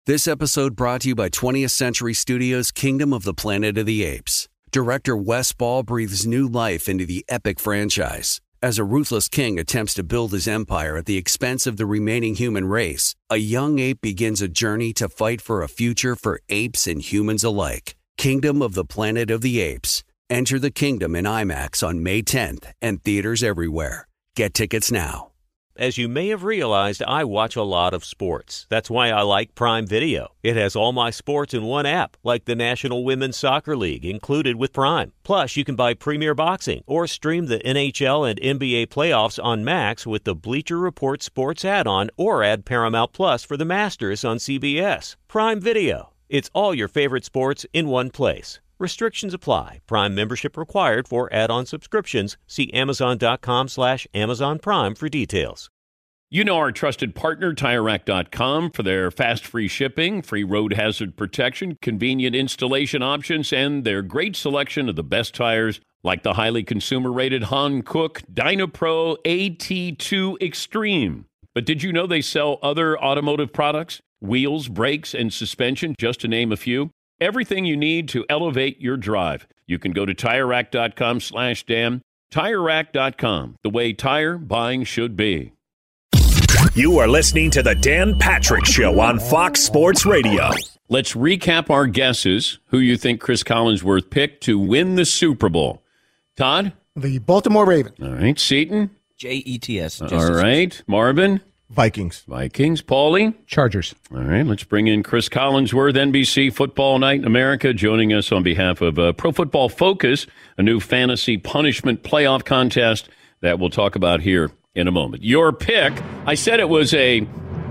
This episode brought to you by 20th Century Studios' Kingdom of the Planet of the Apes. Director Wes Ball breathes new life into the epic franchise. As a ruthless king attempts to build his empire at the expense of the remaining human race, a young ape begins a journey to fight for a future for apes and humans alike. Kingdom of the Planet of the Apes. Enter the kingdom in IMAX on May 10th and theaters everywhere. Get tickets now. As you may have realized, I watch a lot of sports. That's why I like Prime Video. It has all my sports in one app, like the National Women's Soccer League, included with Prime. Plus, you can buy Premier Boxing or stream the NHL and NBA playoffs on Max with the Bleacher Report Sports add-on, or add Paramount Plus for the Masters on CBS. Prime Video. It's all your favorite sports in one place. Restrictions apply. Prime membership required for add-on subscriptions. See Amazon.com/Amazon Prime for details. You know our trusted partner, TireRack.com, for their fast, free shipping, free road hazard protection, convenient installation options, and their great selection of the best tires, like the highly consumer-rated Hankook DynaPro AT2 Extreme. But did you know they sell other automotive products? Wheels, brakes, and suspension, just to name a few. Everything you need to elevate your drive. You can go to TireRack.com/Dan. TireRack.com, the way tire buying should be. You are listening to the Dan Patrick Show on Fox Sports Radio. Let's recap our guesses. Who you think Chris Collinsworth picked to win the Super Bowl? Todd? The Baltimore Ravens. All right. Seton? Jets. All right. Marvin? Vikings. Paulie? Chargers. All right, let's bring in Chris Collinsworth, NBC Football Night in America, joining us on behalf of Pro Football Focus, a new fantasy punishment playoff contest that we'll talk about here in a moment. Your pick, I said it was a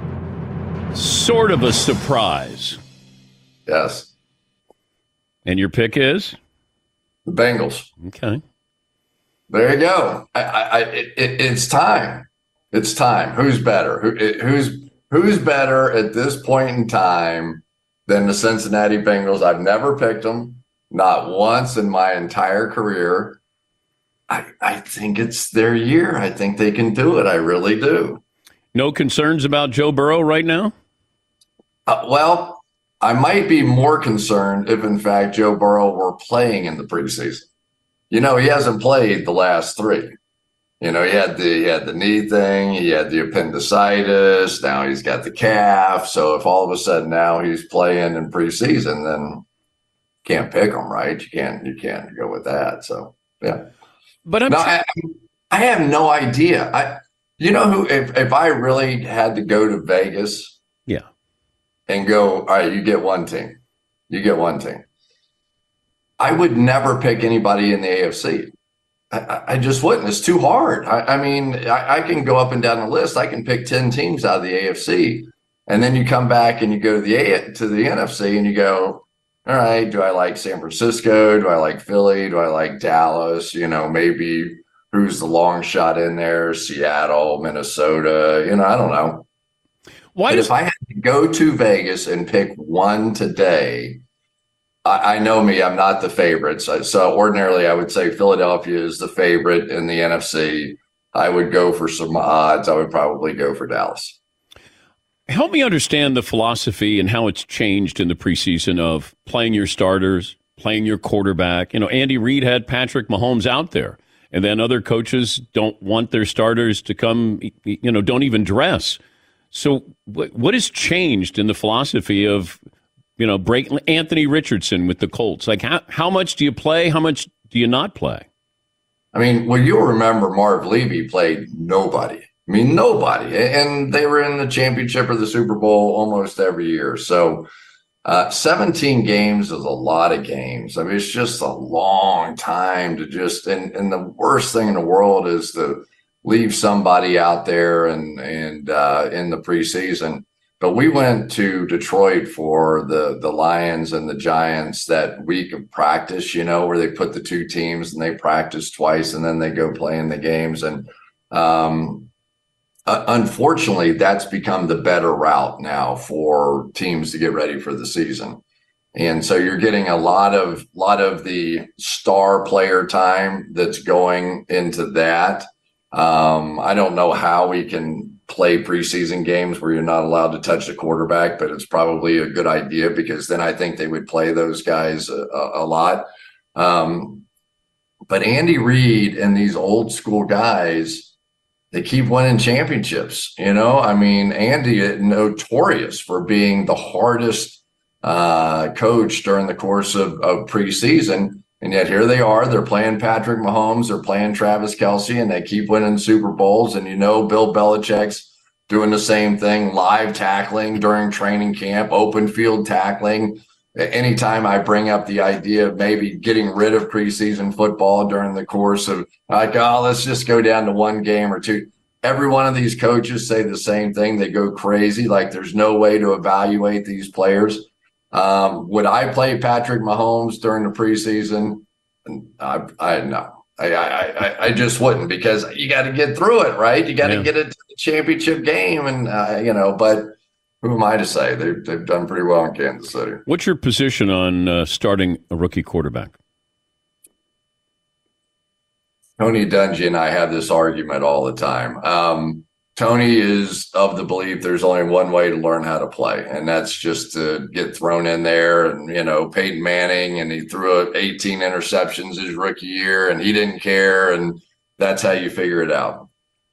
sort of a surprise. Yes. And your pick is? The Bengals. Okay. There you go. It's time. It's time. Who's better? Who's better at this point in time than the Cincinnati Bengals? I've never picked them, not once in my entire career. I think it's their year. I think they can do it. I really do. No concerns about Joe Burrow right now? Well, I might be more concerned if, in fact, Joe Burrow were playing in the preseason. You know, he hasn't played the last three. You know, he had the knee thing, he had the appendicitis, now he's got the calf. So if all of a sudden now he's playing in preseason, then can't pick him, right? You can't go with that. So yeah. But I have no idea. You know who, if I really had to go to Vegas, yeah, and go, all right, you get one team. I would never pick anybody in the AFC. I just wouldn't. It's too hard. I mean, I can go up and down the list. I can pick 10 teams out of the AFC, and then you come back and you go to the NFC and you go, all right, do I like San Francisco? Do I like Philly? Do I like Dallas? You know, maybe who's the long shot in there? Seattle, Minnesota. You know, I don't know. If I had to go to Vegas and pick one today, I know me, I'm not the favorite. So ordinarily I would say Philadelphia is the favorite in the NFC. I would go for some odds. I would probably go for Dallas. Help me understand the philosophy and how it's changed in the preseason of playing your starters, playing your quarterback. You know, Andy Reid had Patrick Mahomes out there, and then other coaches don't want their starters to come, you know, don't even dress. So what has changed in the philosophy of, you know, break Anthony Richardson with the Colts? Like, how much do you play? How much do you not play? I mean, well, you'll remember Marv Levy played nobody. I mean, nobody. And they were in the championship or the Super Bowl almost every year. So 17 games is a lot of games. I mean, it's just a long time to just, and the worst thing in the world is to leave somebody out there and in the preseason. But we went to Detroit for the Lions and the Giants that week of practice, you know, where they put the two teams and they practice twice and then they go play in the games. And unfortunately, that's become the better route now for teams to get ready for the season. And so you're getting a lot of the star player time that's going into that. I don't know how we can play preseason games where you're not allowed to touch the quarterback, but it's probably a good idea because then I think they would play those guys a lot. But Andy Reid and these old school guys, they keep winning championships. I mean, Andy is notorious for being the hardest coach during the course of preseason. And yet here they are. They're playing Patrick Mahomes. They're playing Travis Kelce, and they keep winning Super Bowls. And Bill Belichick's doing the same thing, live tackling during training camp, open field tackling. Anytime I bring up the idea of maybe getting rid of preseason football during the course of let's just go down to one game or two. Every one of these coaches say the same thing. They go crazy. Like there's no way to evaluate these players. Would I play Patrick Mahomes during the preseason? I just wouldn't, because you got to get through it, right? You got to get it to the championship game, and but who am I to say? They've done pretty well in Kansas City. What's your position on starting a rookie quarterback? Tony Dungy and I have this argument all the time. Tony is of the belief there's only one way to learn how to play, and that's just to get thrown in there. And, Peyton Manning, and he threw 18 interceptions his rookie year, and he didn't care, and that's how you figure it out.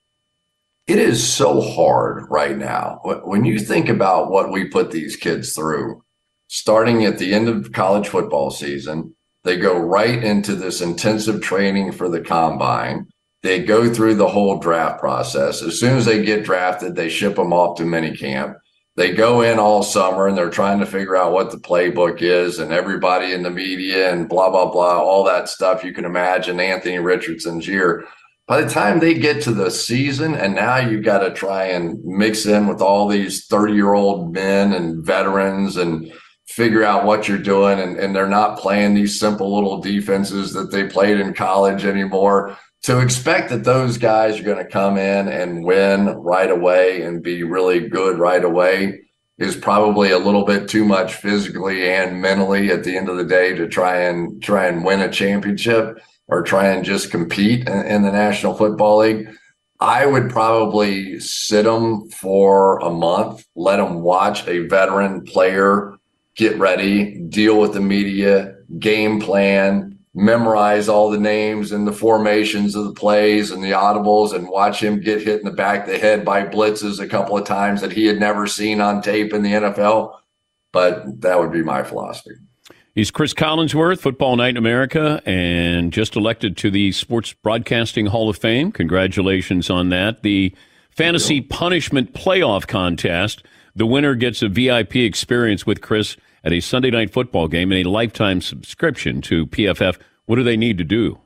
It is so hard right now. When you think about what we put these kids through, starting at the end of college football season, they go right into this intensive training for the combine. They go through the whole draft process. As soon as they get drafted, they ship them off to minicamp. They go in all summer and they're trying to figure out what the playbook is, and everybody in the media and blah, blah, blah, all that stuff you can imagine Anthony Richardson's year. By the time they get to the season, and now you got to try and mix in with all these 30-year-old men and veterans and figure out what you're doing, and they're not playing these simple little defenses that they played in college anymore. To expect that those guys are going to come in and win right away and be really good right away is probably a little bit too much physically and mentally at the end of the day to try and win a championship or try and just compete in the National Football League. I would probably sit them for a month, let them watch a veteran player get ready, deal with the media, game plan, memorize all the names and the formations of the plays and the audibles, and watch him get hit in the back of the head by blitzes a couple of times that he had never seen on tape in the NFL. But that would be my philosophy. He's Chris Collinsworth, Football Night in America, and just elected to the Sports Broadcasting Hall of Fame. Congratulations on that. The Fantasy Punishment Playoff Contest. The winner gets a VIP experience with Chris at a Sunday night football game and a lifetime subscription to PFF. What do they need to do?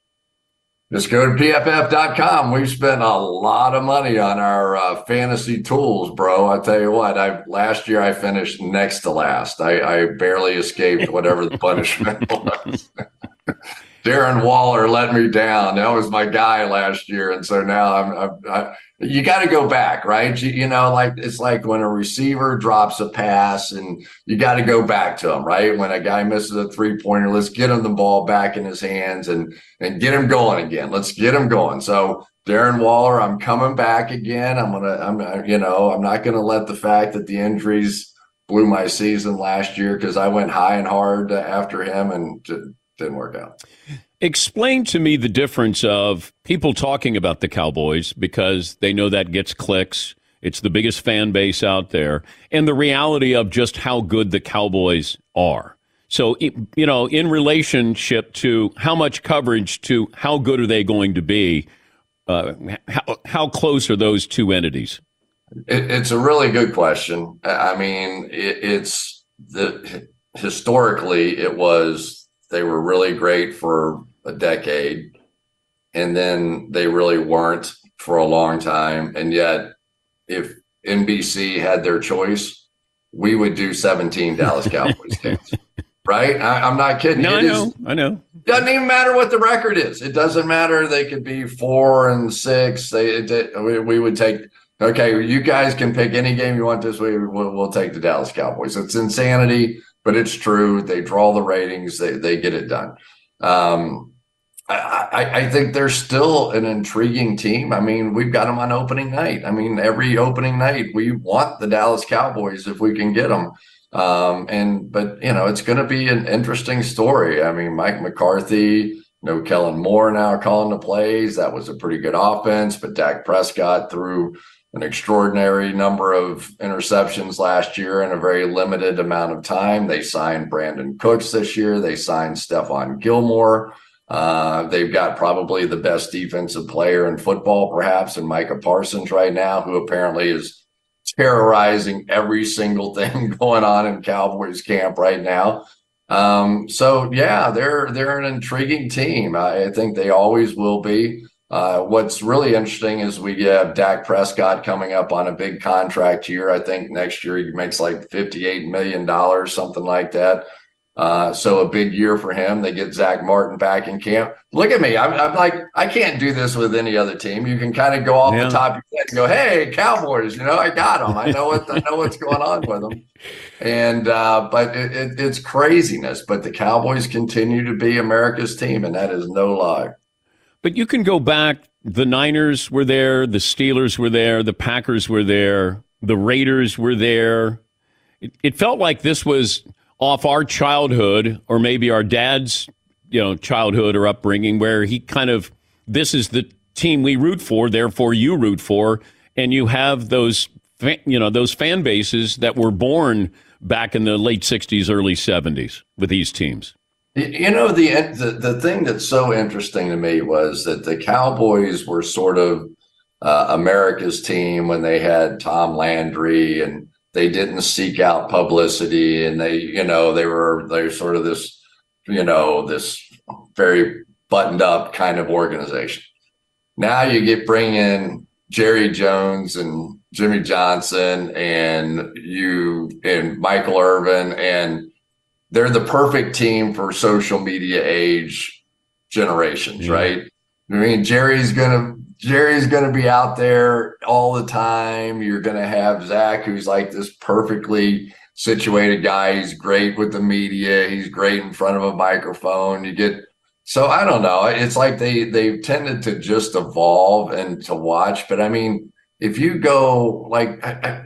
Just go to PFF.com. We've spent a lot of money on our fantasy tools, bro. I tell you what, last year I finished next to last. I barely escaped whatever the punishment was. Darren Waller let me down. That was my guy last year. And so now you got to go back, right? It's like when a receiver drops a pass and you got to go back to him, right? When a guy misses a 3-pointer, let's get him the ball back in his hands and get him going again. Let's get him going. So Darren Waller, I'm coming back again. I'm not going to let the fact that the injuries blew my season last year, because I went high and hard after him and didn't work out. Explain to me the difference of people talking about the Cowboys because they know that gets clicks. It's the biggest fan base out there, and the reality of just how good the Cowboys are. So, in relationship to how much coverage to how good are they going to be, how close are those two entities? It's a really good question. I mean, historically it was, they were really great for a decade, and then they really weren't for a long time. And yet, if NBC had their choice, we would do 17 Dallas Cowboys games, right? I'm not kidding. No, I know. Doesn't even matter what the record is. It doesn't matter. They could be 4-6. We would take. Okay, you guys can pick any game you want this week. We'll take the Dallas Cowboys. It's insanity, but it's true. They draw the ratings. They get it done. I think they're still an intriguing team. I mean, we've got them on opening night. I mean, every opening night we want the Dallas Cowboys if we can get them. But it's going to be an interesting story. I mean, Mike McCarthy, Kellen Moore now calling the plays. That was a pretty good offense, but Dak Prescott threw an extraordinary number of interceptions last year in a very limited amount of time. They signed Brandon Cooks this year. They signed Stephon Gilmore. They've got probably the best defensive player in football, perhaps, in Micah Parsons right now, who apparently is terrorizing every single thing going on in Cowboys camp right now. They're an intriguing team. I think they always will be. What's really interesting is we have Dak Prescott coming up on a big contract year. I think next year he makes like $58 million, something like that. So a big year for him. They get Zach Martin back in camp. Look at me. I'm like, I can't do this with any other team. You can kind of go off the top of your head and go, hey, Cowboys, I got them. I know what's going on with them. And but it's craziness. But the Cowboys continue to be America's team, and that is no lie. But you can go back. The Niners were there. The Steelers were there. The Packers were there. The Raiders were there. It felt like this was off our childhood, or maybe our dad's, childhood or upbringing, where he this is the team we root for, therefore you root for, and you have those fan bases that were born back in the late 60s, early 70s with these teams. The thing that's so interesting to me was that the Cowboys were sort of America's team when they had Tom Landry, and they didn't seek out publicity, and they're sort of this, this very buttoned up kind of organization. Now you bring in Jerry Jones and Jimmy Johnson and Michael Irvin, and they're the perfect team for social media age generations, right? I mean, Jerry's gonna be out there all the time. You're gonna have Zach, who's like this perfectly situated guy. He's great with the media. He's great in front of a microphone. So I don't know. It's like they've tended to just evolve and to watch. But I mean, if you go like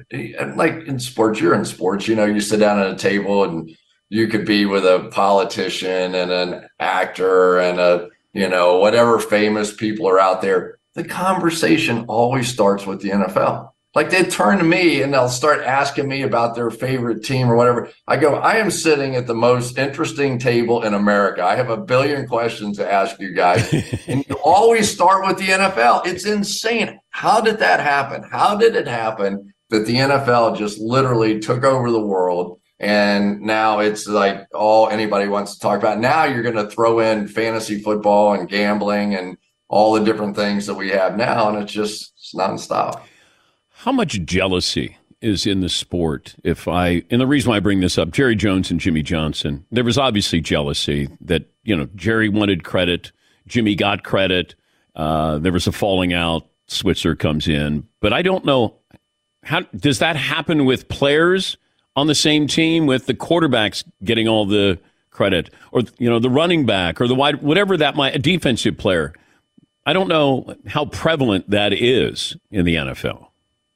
in sports, you're in sports. You sit down at a table and you could be with a politician and an actor and whatever famous people are out there. The conversation always starts with the NFL. Like, they turn to me and they'll start asking me about their favorite team or whatever. I go, I am sitting at the most interesting table in America. I have a billion questions to ask you guys. And you always start with the NFL. It's insane. How did that happen? How did it happen that the NFL just literally took over the world? And now it's like all anybody wants to talk about. Now you're going to throw in fantasy football and gambling and all the different things that we have now. And it's nonstop. How much jealousy is in the sport? And the reason why I bring this up, Jerry Jones and Jimmy Johnson, there was obviously jealousy that, Jerry wanted credit. Jimmy got credit. There was a falling out. Switzer comes in. But I don't know, how does that happen with players on the same team, with the quarterbacks getting all the credit, or, the running back, or the wide, whatever that might, a defensive player? I don't know how prevalent that is in the NFL.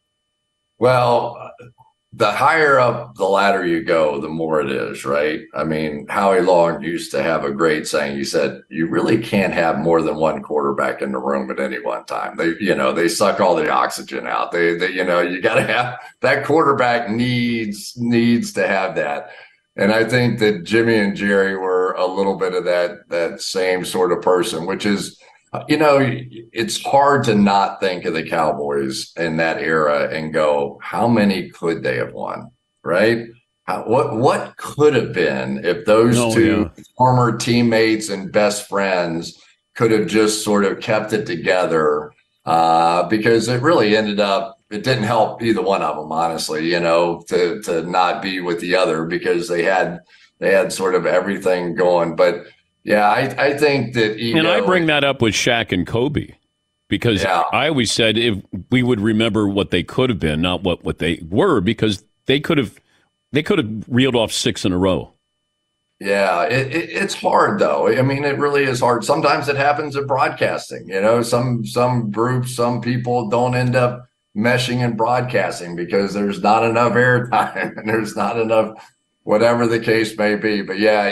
Well, the higher up the ladder you go, the more it is, right? I mean, Howie Long used to have a great saying. He said, you really can't have more than one quarterback in the room at any one time. They suck all the oxygen out. You got to have that quarterback needs to have that. And I think that Jimmy and Jerry were a little bit of that same sort of person, which is, it's hard to not think of the Cowboys in that era and go, how many could they have won, right? What could have been if those two former teammates and best friends could have just sort of kept it together? Because it really ended up, it didn't help either one of them, honestly, to not be with the other, because they had sort of everything going. But yeah, I think that ego. And I bring that up with Shaq and Kobe, because I always said if we would remember what they could have been, not what they were, because they could have reeled off 6 in a row. Yeah, it's hard though. I mean, it really is hard. Sometimes it happens in broadcasting. Some groups, some people don't end up meshing in broadcasting because there's not enough airtime and there's not enough, whatever the case may be. But yeah,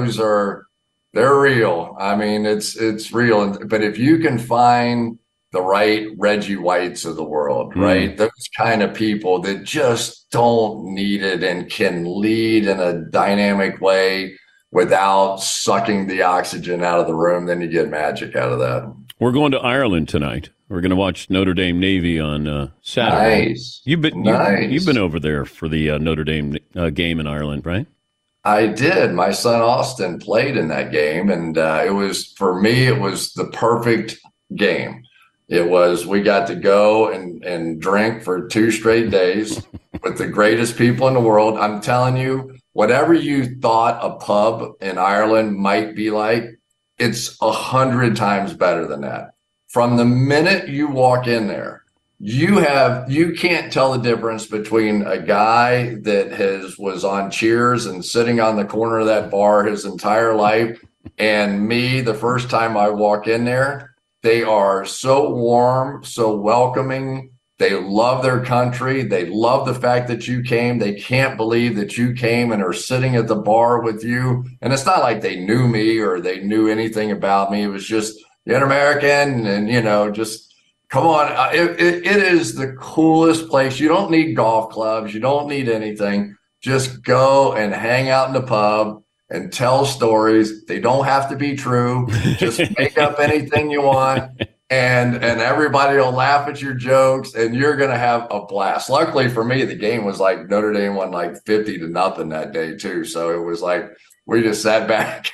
they're real. I mean, it's real. But if you can find the right Reggie Whites of the world, right? Those kind of people that just don't need it and can lead in a dynamic way without sucking the oxygen out of the room, then you get magic out of that. We're going to Ireland tonight. We're going to watch Notre Dame Navy on Saturday. Nice. You've been over there for the Notre Dame game in Ireland, right? I did. My son Austin played in that game, and it was the perfect game. We got to go and drink for 2 straight days with the greatest people in the world. I'm telling you, whatever you thought a pub in Ireland might be like, it's 100 times better than that. From the minute you walk in there, you can't tell the difference between a guy that was on Cheers and sitting on the corner of that bar his entire life and me the first time I walk in there. They are so warm, so welcoming. They love their country. They love the fact that you came. They can't believe that you came and are sitting at the bar with you. And it's not like they knew me or they knew anything about me. It was just, you're an American and, just come on. It is the coolest place. You don't need golf clubs. You don't need anything. Just go and hang out in the pub and tell stories. They don't have to be true. Just make up anything you want, and everybody will laugh at your jokes, and you're going to have a blast. Luckily for me, the game was like Notre Dame won like 50-0 that day too. So it was like we just sat back.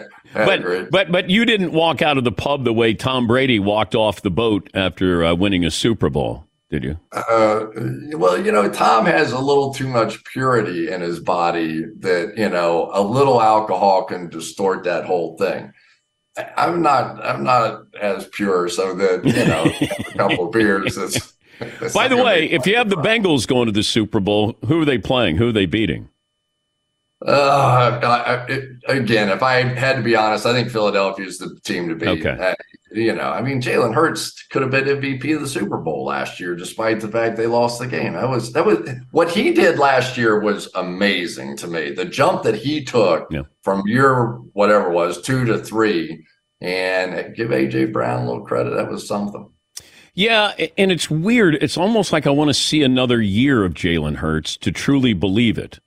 But you didn't walk out of the pub the way Tom Brady walked off the boat after winning a Super Bowl. Did you? Well, Tom has a little too much purity in his body that, a little alcohol can distort that whole thing. I'm not as pure, so that, a couple of beers. By the way, if you have the Bengals going to the Super Bowl, who are they playing? Who are they beating? Again, if I had to be honest, I think Philadelphia is the team to beat. Okay. Jalen Hurts could have been MVP of the Super Bowl last year, despite the fact they lost the game. That was what he did last year was amazing to me. The jump that he took from year whatever it was 2 to 3, and give AJ Brown a little credit. That was something. Yeah, and it's weird. It's almost like I want to see another year of Jalen Hurts to truly believe it.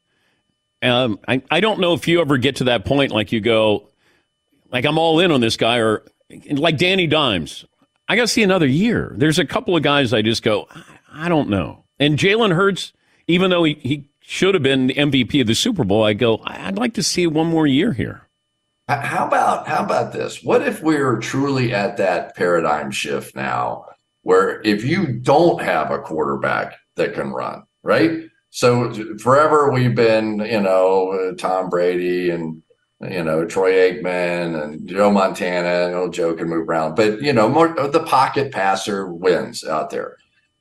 I don't know if you ever get to that point, like you go, like I'm all in on this guy, or like Danny Dimes. I got to see another year. There's a couple of guys I just go, I don't know. And Jalen Hurts, even though he should have been the MVP of the Super Bowl, I go, I'd like to see one more year here. How about this? What if we're truly at that paradigm shift now, where if you don't have a quarterback that can run, right? So forever we've been, Tom Brady and, Troy Aikman and Joe Montana. Joe can move around, but, more the pocket passer wins out there.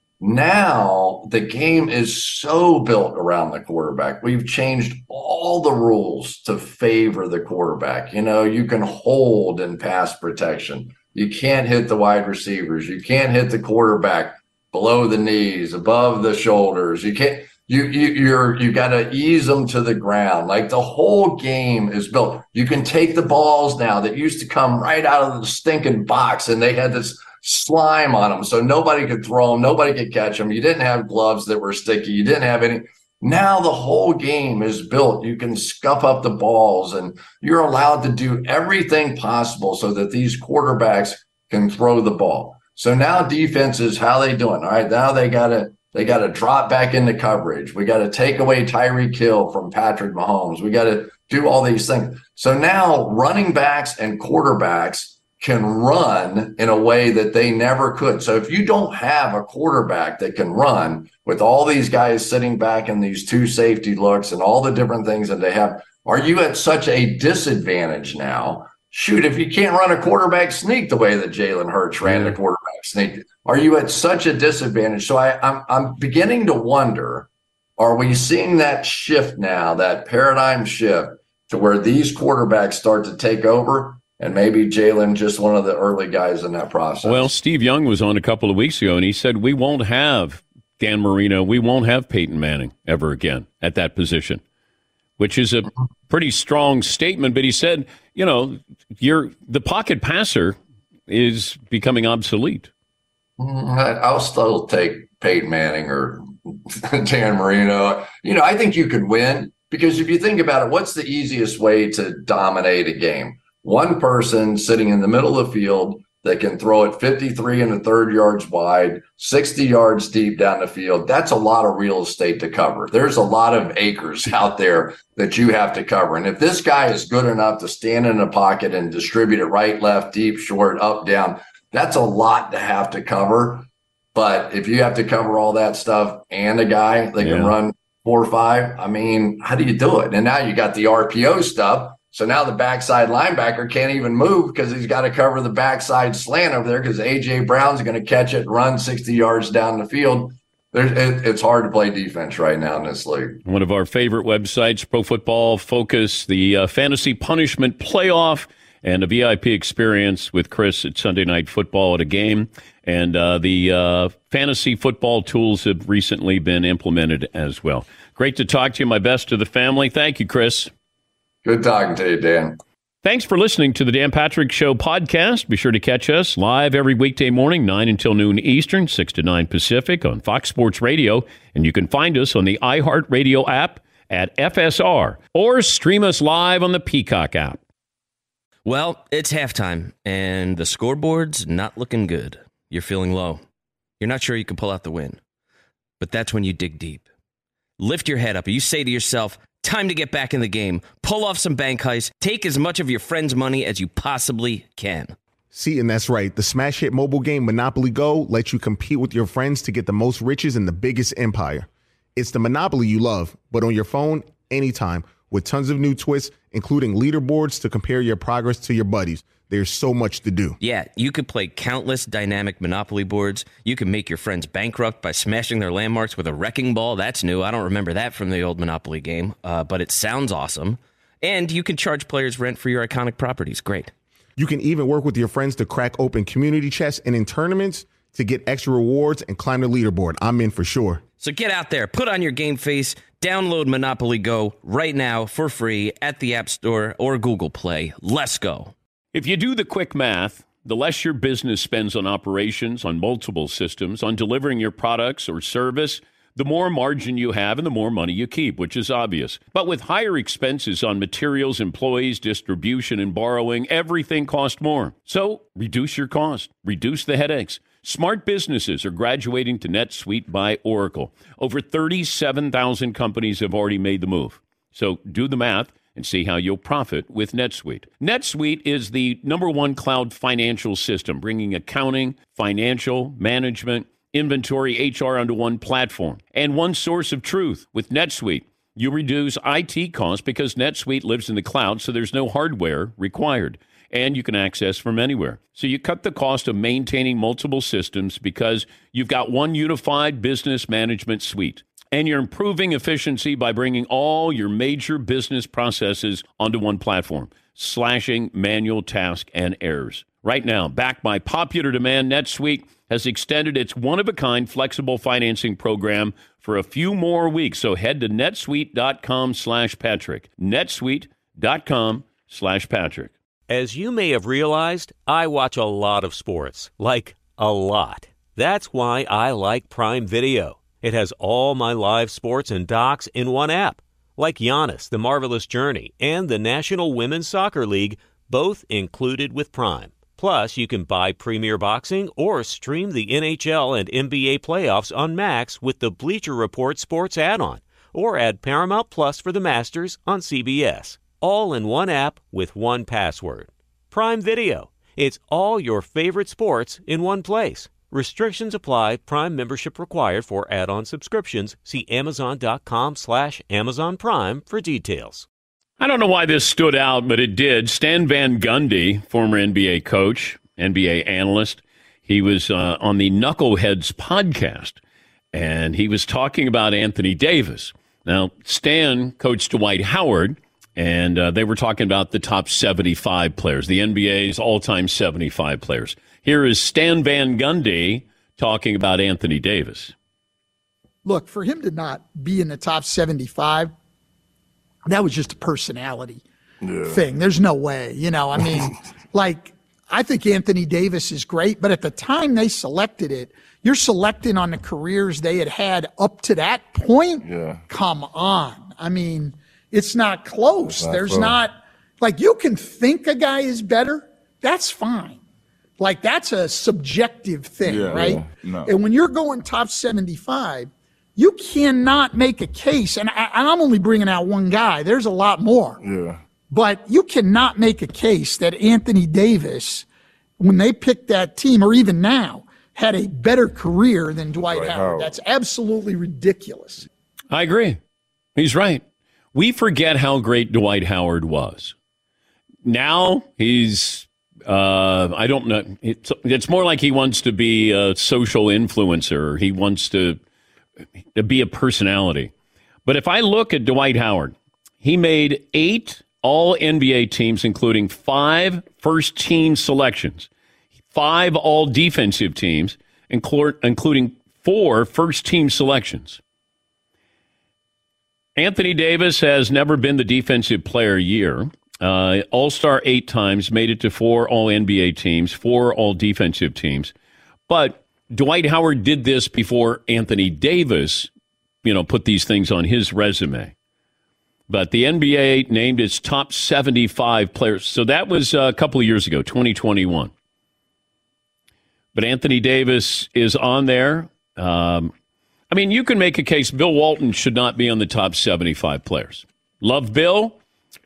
Now the game is so built around the quarterback. We've changed all the rules to favor the quarterback. You can hold in pass protection. You can't hit the wide receivers. You can't hit the quarterback below the knees, above the shoulders. You can't. You got to ease them to the ground. Like the whole game is built. You can take the balls now that used to come right out of the stinking box, and they had this slime on them, so nobody could throw them, nobody could catch them. You didn't have gloves that were sticky. You didn't have any. Now the whole game is built. You can scuff up the balls, and you're allowed to do everything possible so that these quarterbacks can throw the ball. So now defenses, how they doing? All right, now they got to drop back into coverage. We got to take away Tyreek Hill from Patrick Mahomes. We got to do all these things. So now running backs and quarterbacks can run in a way that they never could. So if you don't have a quarterback that can run with all these guys sitting back in these 2 safety looks and all the different things that they have, are you at such a disadvantage now? Shoot, if you can't run a quarterback sneak the way that Jalen Hurts ran the quarterback sneak, are you at such a disadvantage? So I'm beginning to wonder, are we seeing that shift now, that paradigm shift, to where these quarterbacks start to take over, and maybe Jalen just one of the early guys in that process. Well, Steve Young was on a couple of weeks ago, and he said we won't have Dan Marino, we won't have Peyton Manning ever again at that position, which is a pretty strong statement. But he said, the pocket passer is becoming obsolete. I'll still take Peyton Manning or Dan Marino. I think you could win because if you think about it, what's the easiest way to dominate a game? One person sitting in the middle of the field that can throw it 53 1/3 yards wide, 60 yards deep down the field. That's a lot of real estate to cover. There's a lot of acres out there that you have to cover. And if this guy is good enough to stand in a pocket and distribute it right, left, deep, short, up, down, that's a lot to have to cover. But if you have to cover all that stuff and a guy that can run 4 or 5, I mean, how do you do it? And now you got the RPO stuff. So now the backside linebacker can't even move because he's got to cover the backside slant over there because A.J. Brown's going to catch it, run 60 yards down the field. It's hard to play defense right now in this league. One of our favorite websites, Pro Football Focus, the Fantasy Punishment Playoff, and a VIP experience with Chris at Sunday Night Football at a game. And the fantasy football tools have recently been implemented as well. Great to talk to you. My best to the family. Thank you, Chris. Good talking to you, Dan. Thanks for listening to the Dan Patrick Show podcast. Be sure to catch us live every weekday morning, 9 until noon Eastern, 6 to 9 Pacific on Fox Sports Radio. And you can find us on the iHeartRadio app at FSR or stream us live on the Peacock app. Well, it's halftime, and the scoreboard's not looking good. You're feeling low. You're not sure you can pull out the win. But that's when you dig deep. Lift your head up. You say to yourself, time to get back in the game. Pull off some bank heists. Take as much of your friend's money as you possibly can. See, and that's right. The smash hit mobile game Monopoly Go lets you compete with your friends to get the most riches in the biggest empire. It's the Monopoly you love, but on your phone, anytime, with tons of new twists, including leaderboards to compare your progress to your buddies. There's so much to do. Yeah, you could play countless dynamic Monopoly boards. You can make your friends bankrupt by smashing their landmarks with a wrecking ball. That's new. I don't remember that from the old Monopoly game, but it sounds awesome. And you can charge players rent for your iconic properties. Great. You can even work with your friends to crack open community chests and in tournaments to get extra rewards and climb the leaderboard. I'm in for sure. So get out there, put on your game face, download Monopoly Go right now for free at the App Store or Google Play. Let's go. If you do the quick math, the less your business spends on operations, on multiple systems, on delivering your products or service, the more margin you have and the more money you keep, which is obvious. But with higher expenses on materials, employees, distribution, and borrowing, everything costs more. So reduce your cost, reduce the headaches. Smart businesses are graduating to NetSuite by Oracle. Over 37,000 companies have already made the move. So do the math and see how you'll profit with NetSuite. NetSuite is the #1 cloud financial system, bringing accounting, financial, management, inventory, HR onto one platform and one source of truth. With NetSuite, you reduce IT costs because NetSuite lives in the cloud, so there's no hardware required. And you can access from anywhere. So you cut the cost of maintaining multiple systems because you've got one unified business management suite. And you're improving efficiency by bringing all your major business processes onto one platform, slashing manual tasks and errors. Right now, backed by popular demand, NetSuite has extended its one-of-a-kind flexible financing program for a few more weeks. So head to netsuite.com/Patrick. netsuite.com/Patrick. As you may have realized, I watch a lot of sports, like a lot. That's why I like Prime Video. It has all my live sports and docs in one app, like Giannis, The Marvelous Journey, and the National Women's Soccer League, both included with Prime. Plus, you can buy Premier Boxing or stream the NHL and NBA playoffs on Max with the Bleacher Report Sports add-on, or add Paramount Plus for the Masters on CBS. All in one app with one password. Prime Video. It's all your favorite sports in one place. Restrictions apply. Prime membership required for add-on subscriptions. See Amazon.com/Amazon Prime for details. I don't know why this stood out, but it did. Stan Van Gundy, former NBA coach, NBA analyst, he was on the Knuckleheads podcast, and he was talking about Anthony Davis. Now, Stan coached Dwight Howard, And they were talking about the top 75 players, the NBA's all-time 75 players. Here is Stan Van Gundy talking about Anthony Davis. Look, for him to not be in the top 75, that was just a personality thing. There's no way, I mean, I think Anthony Davis is great, but at the time they selected it, you're selecting on the careers they had up to that point. Yeah. Come on. I mean, it's not close. There's not, you can think a guy is better. That's fine. That's a subjective thing, right? Yeah, no. And when you're going top 75, you cannot make a case, and I'm only bringing out one guy. There's a lot more. Yeah. But you cannot make a case that Anthony Davis, when they picked that team, or even now, had a better career than Dwight Howard. That's absolutely ridiculous. I agree. He's right. We forget how great Dwight Howard was. Now he's, I don't know, it's more like he wants to be a social influencer. He wants to be a personality. But if I look at Dwight Howard, he made 8 all-NBA teams, including 5 first-team selections, 5 all-defensive teams, including 4 first-team selections. Anthony Davis has never been the defensive player a year. All-Star 8 times, made it to 4 all-NBA teams, 4 all-defensive teams. But Dwight Howard did this before Anthony Davis, put these things on his resume. But the NBA named its top 75 players. So that was a couple of years ago, 2021. But Anthony Davis is on there. You can make a case Bill Walton should not be on the top 75 players. Love Bill.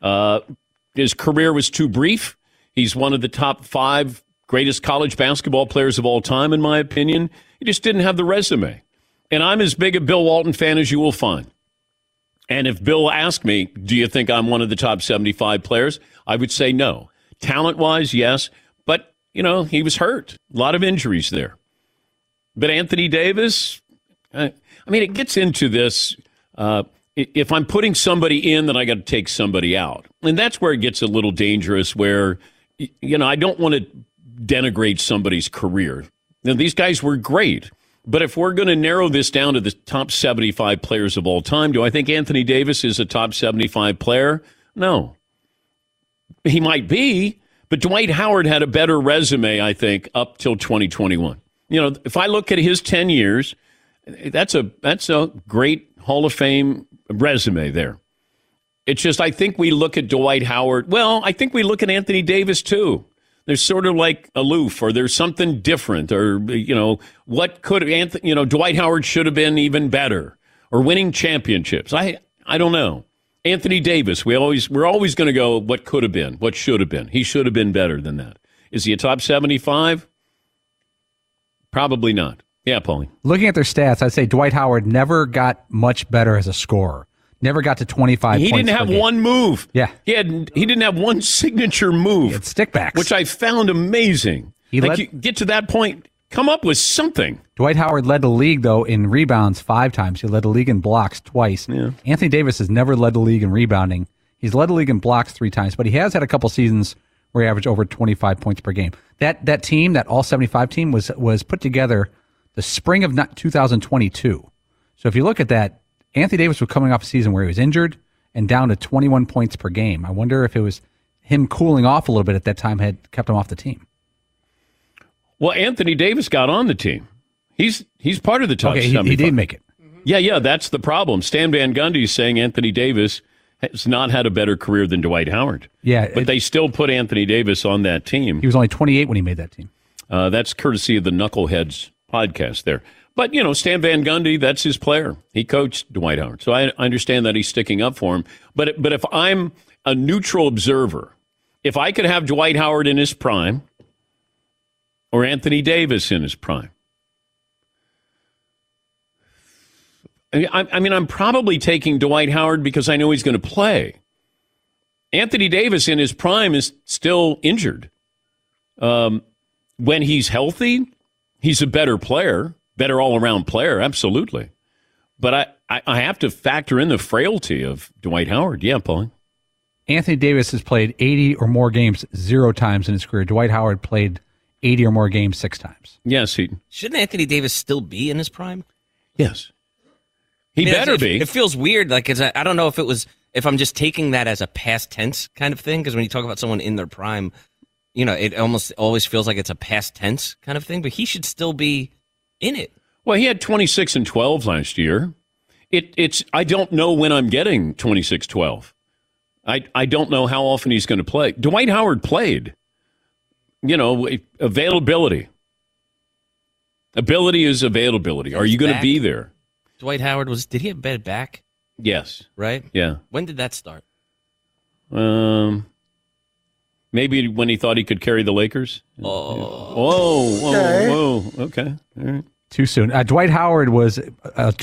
His career was too brief. He's one of the top 5 greatest college basketball players of all time, in my opinion. He just didn't have the resume. And I'm as big a Bill Walton fan as you will find. And if Bill asked me, do you think I'm one of the top 75 players? I would say no. Talent-wise, yes. But, he was hurt. A lot of injuries there. But Anthony Davis, it gets into this. If I'm putting somebody in, then I got to take somebody out. And that's where it gets a little dangerous, where, I don't want to denigrate somebody's career. Now, these guys were great. But if we're going to narrow this down to the top 75 players of all time, do I think Anthony Davis is a top 75 player? No. He might be, but Dwight Howard had a better resume, I think, up till 2021. If I look at his 10 years, that's a great Hall of Fame resume there. It's just, I think we look at Dwight Howard. Well, I think we look at Anthony Davis, too. They're sort of like aloof, or there's something different, or, what could Dwight Howard should have been even better, or winning championships. I don't know. Anthony Davis, we're always going to go, what could have been, what should have been. He should have been better than that. Is he a top 75? Probably not. Yeah, Paulie. Looking at their stats, I'd say Dwight Howard never got much better as a scorer. Never got to 25 points. He didn't have one move. Yeah. He didn't have one signature move. He had stickbacks. Which I found amazing. You get to that point, come up with something. Dwight Howard led the league, though, in rebounds 5 times. He led the league in blocks twice. Yeah. Anthony Davis has never led the league in rebounding. He's led the league in blocks 3 times, but he has had a couple seasons where he averaged over 25 points per game. That team, that all-75 team, was put together the spring of 2022. So if you look at that, Anthony Davis was coming off a season where he was injured and down to 21 points per game. I wonder if it was him cooling off a little bit at that time had kept him off the team. Well, Anthony Davis got on the team. He's part of the top 75. He did make it. Yeah, that's the problem. Stan Van Gundy is saying Anthony Davis has not had a better career than Dwight Howard. Yeah. But they still put Anthony Davis on that team. He was only 28 when he made that team. That's courtesy of the Knuckleheads podcast there. But, Stan Van Gundy, that's his player. He coached Dwight Howard. So I understand that he's sticking up for him. But if I'm a neutral observer, if I could have Dwight Howard in his prime or Anthony Davis in his prime, I'm probably taking Dwight Howard because I know he's going to play. Anthony Davis in his prime is still injured. When he's healthy, he's a better player. Better all-around player, absolutely. But I have to factor in the frailty of Dwight Howard. Yeah, Paul. Anthony Davis has played 80 or more games 0 times in his career. Dwight Howard played 80 or more games 6 times. Yes, Heaton. Shouldn't Anthony Davis still be in his prime? Yes. He better be. It feels weird. Like I don't know if I'm just taking that as a past tense kind of thing. Because when you talk about someone in their prime, it almost always feels like it's a past tense kind of thing. But he should still be in it. Well, he had 26 and 12 last year. It's I don't know when I'm getting 26-12. I don't know how often he's going to play. Dwight Howard played. Availability. Ability is availability. Are you going to be there? Dwight Howard did he have bad back? Yes. Right? Yeah. When did that start? Maybe when he thought he could carry the Lakers. Whoa. Okay. All right. Too soon. Dwight Howard was a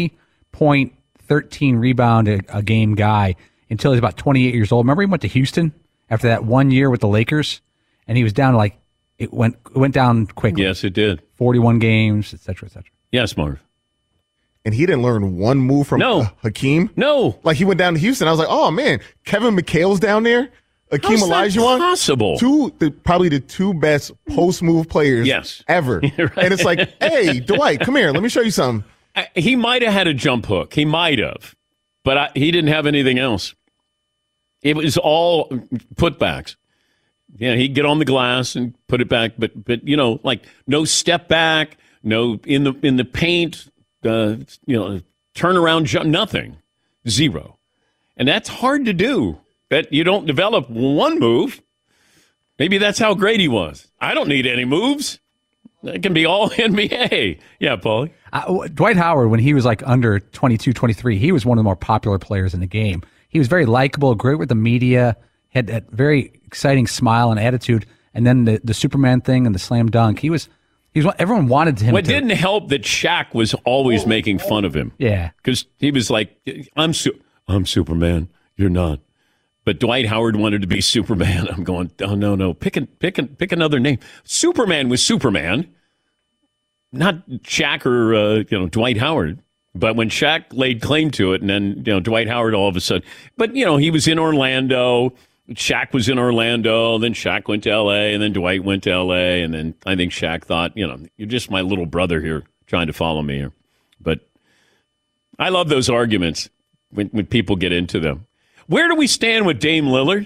20.13 rebound a game guy until he was about 28 years old. Remember he went to Houston after that 1 year with the Lakers? And he was down to it went down quickly. Yes, it did. 41 games, et cetera, et cetera. Yes, Marv. And he didn't learn one move from Hakeem? No. Like, he went down to Houston. I was like, oh, man, Kevin McHale's down there. Hakeem Olajuwon. Possible? Probably the 2 best post-move players ever. Right. And it's like, hey, Dwight, come here. Let me show you something. He might have had a jump hook. He might have. But he didn't have anything else. It was all putbacks. Yeah, he'd get on the glass and put it back, but no step back, no in the paint, turnaround jump, nothing, 0, and that's hard to do. That you don't develop one move. Maybe that's how great he was. I don't need any moves. It can be all NBA. Yeah, Paulie. Dwight Howard, when he was under 22, 23, he was one of the more popular players in the game. He was very likable, great with the media. Had that very exciting smile and attitude, and then the Superman thing and the slam dunk. He was everyone wanted him. Well, it didn't help that Shaq was always making fun of him. Yeah, because he was like, "I'm Superman, you're not." But Dwight Howard wanted to be Superman. I'm going, oh no, pick another name. Superman was Superman, not Shaq or Dwight Howard. But when Shaq laid claim to it, and then Dwight Howard all of a sudden, but he was in Orlando. Shaq was in Orlando, then Shaq went to L.A., and then Dwight went to L.A., and then I think Shaq thought, you're just my little brother here trying to follow me here. But I love those arguments when people get into them. Where do we stand with Dame Lillard?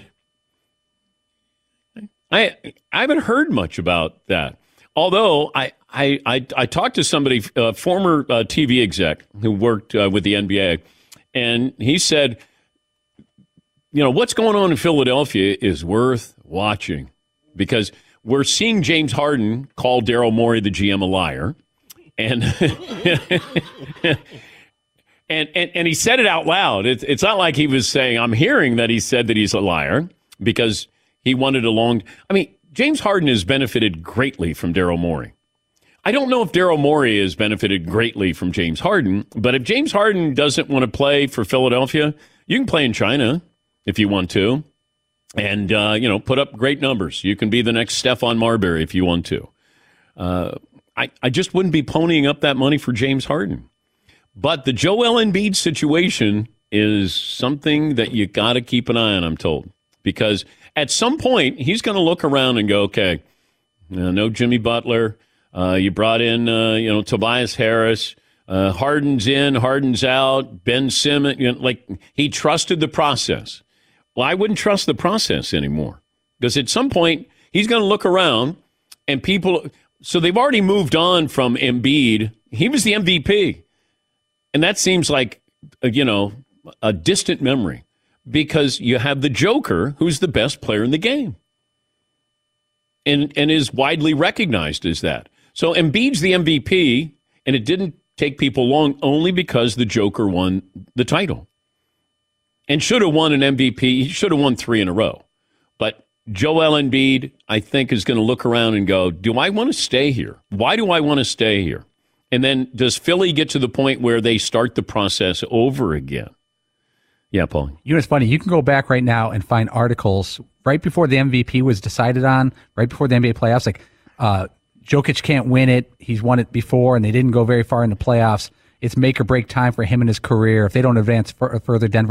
I haven't heard much about that. Although I talked to somebody, a former TV exec who worked with the NBA, and he said, what's going on in Philadelphia is worth watching because we're seeing James Harden call Daryl Morey, the GM, a liar. And and he said it out loud. It's not like he was saying, I'm hearing that he said that he's a liar because he wanted James Harden has benefited greatly from Daryl Morey. I don't know if Daryl Morey has benefited greatly from James Harden, but if James Harden doesn't want to play for Philadelphia, you can play in China if you want to, and, put up great numbers. You can be the next Stephon Marbury if you want to. I just wouldn't be ponying up that money for James Harden. But the Joel Embiid situation is something that you got to keep an eye on, I'm told, because at some point he's going to look around and go, okay, no Jimmy Butler. You brought in, Tobias Harris. Harden's in, Harden's out. Ben Simmons, he trusted the process. Well, I wouldn't trust the process anymore because at some point he's going to look around and people. So they've already moved on from Embiid. He was the MVP. And that seems like, a distant memory because you have the Joker, who's the best player in the game and is widely recognized as that. So Embiid's the MVP, and it didn't take people long only because the Joker won the title and should have won an MVP. He should have won 3 in a row. But Joel Embiid, I think, is going to look around and go, do I want to stay here? Why do I want to stay here? And then does Philly get to the point where they start the process over again? Yeah, Paul. It's funny. You can go back right now and find articles right before the MVP was decided on, right before the NBA playoffs, like Jokic can't win it. He's won it before, and they didn't go very far in the playoffs. It's make or break time for him in his career. If they don't advance further, Denver.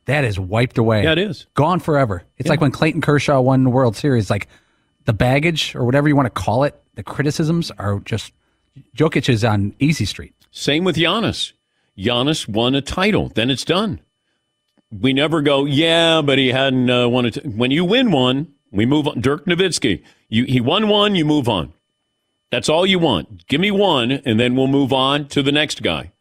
that is wiped away. Yeah, it is. Gone forever. It's like when Clayton Kershaw won the World Series, like the baggage or whatever you want to call it, the criticisms are just, Jokic is on easy street. Same with Giannis. Giannis won a title. Then it's done. We never go, yeah, but he hadn't won it. When you win one, we move on. Dirk Nowitzki, he won one, you move on. That's all you want. Give me one, and then we'll move on to the next guy.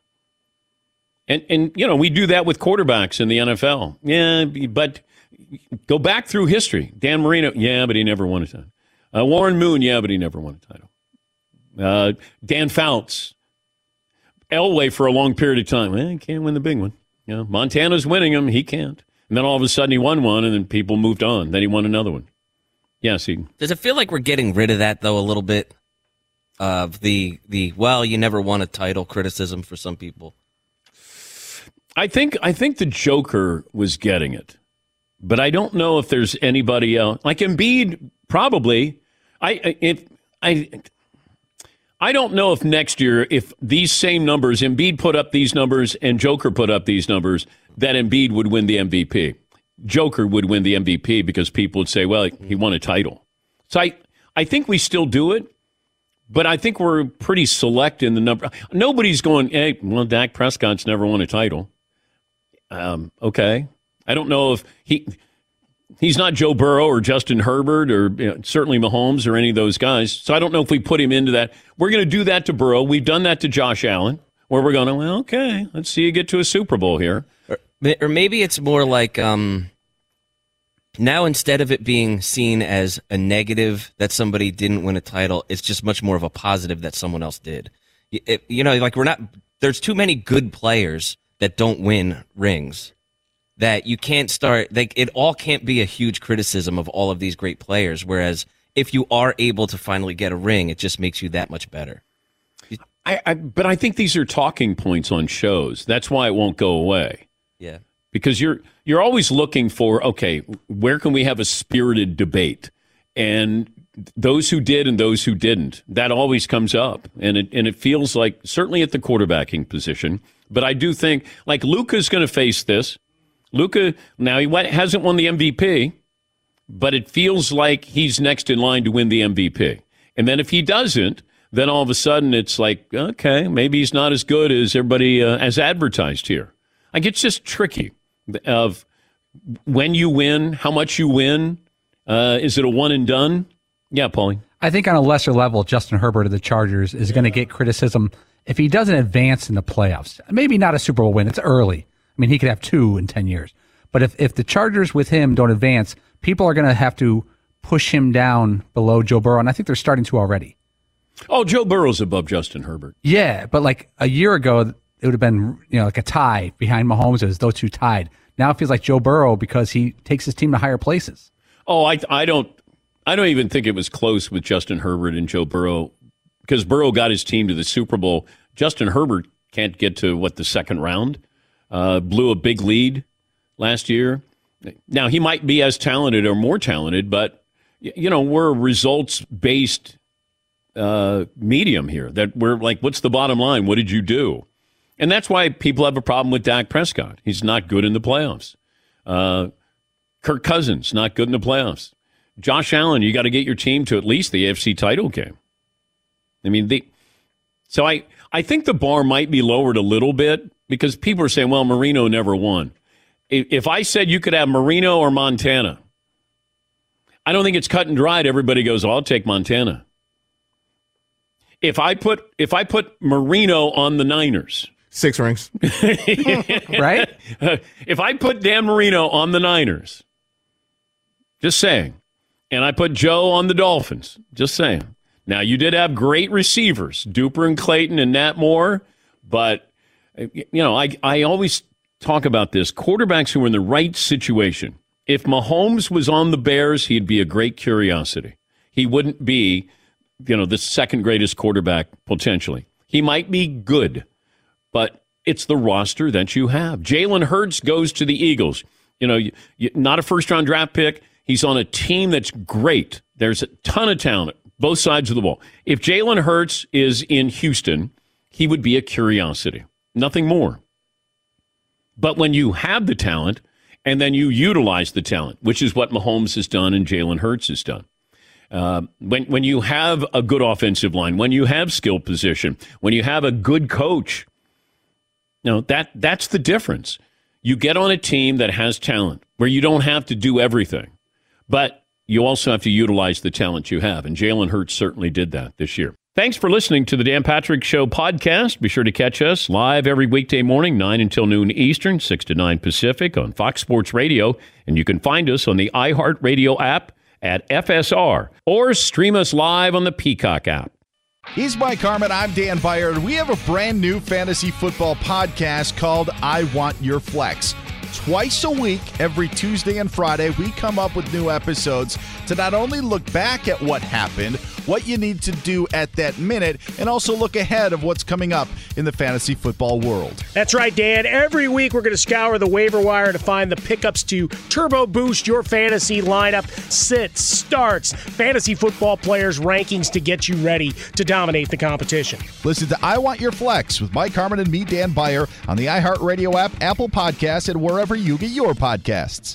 And you know, we do that with quarterbacks in the NFL. Yeah, but go back through history. Dan Marino, yeah, but he never won a title. Warren Moon, yeah, but he never won a title. Dan Fouts, Elway for a long period of time. He can't win the big one. You know, Montana's winning him. He can't. And then all of a sudden he won one, and then people moved on. Then he won another one. Yes. Does it feel like we're getting rid of that, though, a little bit? Of the well, you never won a title criticism for some people? I think the Joker was getting it. But I don't know if there's anybody else. Like Embiid, probably. I don't know if next year, if these same numbers, Embiid put up these numbers and Joker put up these numbers, that Embiid would win the MVP. Joker would win the MVP because people would say, well, he won a title. So I think we still do it, but I think we're pretty select in the number. Nobody's going, hey, well, Dak Prescott's never won a title. Okay. I don't know if he's not Joe Burrow or Justin Herbert or certainly Mahomes or any of those guys. So I don't know if we put him into that. We're going to do that to Burrow. We've done that to Josh Allen, where we're going, well, okay, let's see you get to a Super Bowl here. Or maybe it's more like now instead of it being seen as a negative that somebody didn't win a title, it's just much more of a positive that someone else did. Like there's too many good players that don't win rings. That you can't start, like, it all can't be a huge criticism of all of these great players. Whereas if you are able to finally get a ring, it just makes you that much better. But I think these are talking points on shows. That's why it won't go away. Yeah. Because you're always looking for, okay, where can we have a spirited debate? And those who did and those who didn't, that always comes up. And it feels like, certainly at the quarterbacking position, but I do think, like, Luka's going to face this. Luka, now he hasn't won the MVP, but it feels like he's next in line to win the MVP. And then if he doesn't, then all of a sudden it's like, okay, maybe he's not as good as everybody as advertised here. Like, it's just tricky of when you win, how much you win. Is it a one and done? Yeah, Paulie. I think on a lesser level, Justin Herbert of the Chargers is going to get criticism if he doesn't advance in the playoffs. Maybe not a Super Bowl win. It's early. I mean, he could have 2 in 10 years. But if the Chargers with him don't advance, people are going to have to push him down below Joe Burrow, and I think they're starting to already. Oh, Joe Burrow's above Justin Herbert. Yeah, but like a year ago, it would have been like a tie behind Mahomes. It was those two tied. Now it feels like Joe Burrow because he takes his team to higher places. Oh, I don't even think it was close with Justin Herbert and Joe Burrow because Burrow got his team to the Super Bowl. Justin Herbert can't get to, the second round? Blew a big lead last year. Now, he might be as talented or more talented, but, we're a results-based medium here. That we're like, what's the bottom line? What did you do? And that's why people have a problem with Dak Prescott. He's not good in the playoffs. Kirk Cousins, not good in the playoffs. Josh Allen, you got to get your team to at least the AFC title game. I mean, so I think the bar might be lowered a little bit because people are saying, well, Marino never won. If I said you could have Marino or Montana, I don't think it's cut and dried. Everybody goes, I'll take Montana. If I put Marino on the Niners, 6 rings. Right? If I put Dan Marino on the Niners, just saying, and I put Joe on the Dolphins, just saying. Now, you did have great receivers, Duper and Clayton and Nat Moore, but, I always talk about this. Quarterbacks who are in the right situation. If Mahomes was on the Bears, he'd be a great curiosity. He wouldn't be, the second greatest quarterback potentially. He might be good, but it's the roster that you have. Jalen Hurts goes to the Eagles. Not a first-round draft pick. He's on a team that's great. There's a ton of talent, both sides of the ball. If Jalen Hurts is in Houston, he would be a curiosity. Nothing more. But when you have the talent and then you utilize the talent, which is what Mahomes has done and Jalen Hurts has done. When you have a good offensive line, when you have skill position, when you have a good coach, that's the difference. You get on a team that has talent where you don't have to do everything, but you also have to utilize the talent you have. And Jalen Hurts certainly did that this year. Thanks for listening to the Dan Patrick Show podcast. Be sure to catch us live every weekday morning, 9 until noon Eastern, 6 to 9 Pacific on Fox Sports Radio. And you can find us on the iHeartRadio app at FSR or stream us live on the Peacock app. He's Mike Harmon. I'm Dan Beyer. We have a brand new fantasy football podcast called I Want Your Flex. Twice a week, every Tuesday and Friday, we come up with new episodes to not only look back at what happened, what you need to do at that minute, and also look ahead of what's coming up in the fantasy football world. That's right, Dan. Every week we're going to scour the waiver wire to find the pickups to turbo boost your fantasy lineup, sits, starts, fantasy football players' rankings to get you ready to dominate the competition. Listen to I Want Your Flex with Mike Harmon and me, Dan Beyer, on the iHeartRadio app, Apple Podcasts, and wherever you get your podcasts.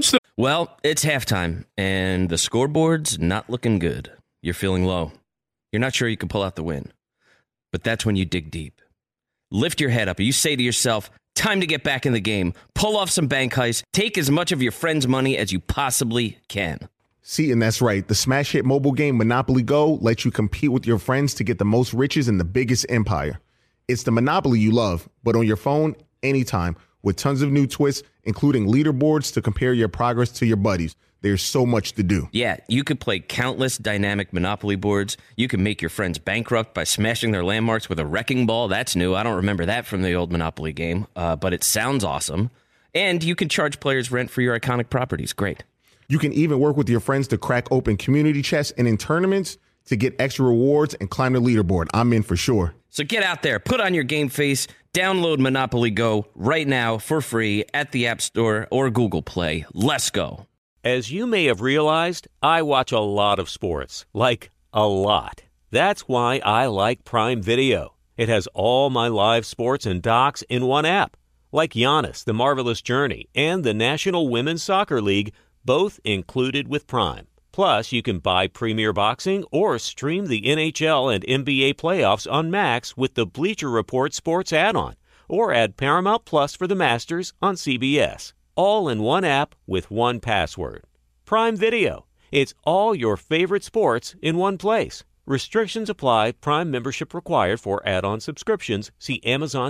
Well, it's halftime, and the scoreboard's not looking good. You're feeling low. You're not sure you can pull out the win. But that's when you dig deep. Lift your head up. You say to yourself, time to get back in the game. Pull off some bank heists. Take as much of your friend's money as you possibly can. See, and that's right. The smash hit mobile game Monopoly Go lets you compete with your friends to get the most riches in the biggest empire. It's the Monopoly you love, but on your phone, anytime, with tons of new twists, including leaderboards to compare your progress to your buddies. There's so much to do. Yeah, you could play countless dynamic Monopoly boards. You can make your friends bankrupt by smashing their landmarks with a wrecking ball. That's new. I don't remember that from the old Monopoly game, but it sounds awesome. And you can charge players rent for your iconic properties. Great. You can even work with your friends to crack open community chests and in tournaments to get extra rewards and climb the leaderboard. I'm in for sure. So get out there, put on your game face, download Monopoly Go right now for free at the App Store or Google Play. Let's go. As you may have realized, I watch a lot of sports, like a lot. That's why I like Prime Video. It has all my live sports and docs in one app, like Giannis, The Marvelous Journey, and the National Women's Soccer League, both included with Prime. Plus, you can buy Premier Boxing or stream the NHL and NBA playoffs on Max with the Bleacher Report Sports add-on, or add Paramount Plus for the Masters on CBS. All in one app with one password. Prime Video. It's all your favorite sports in one place. Restrictions apply. Prime membership required for add-on subscriptions. See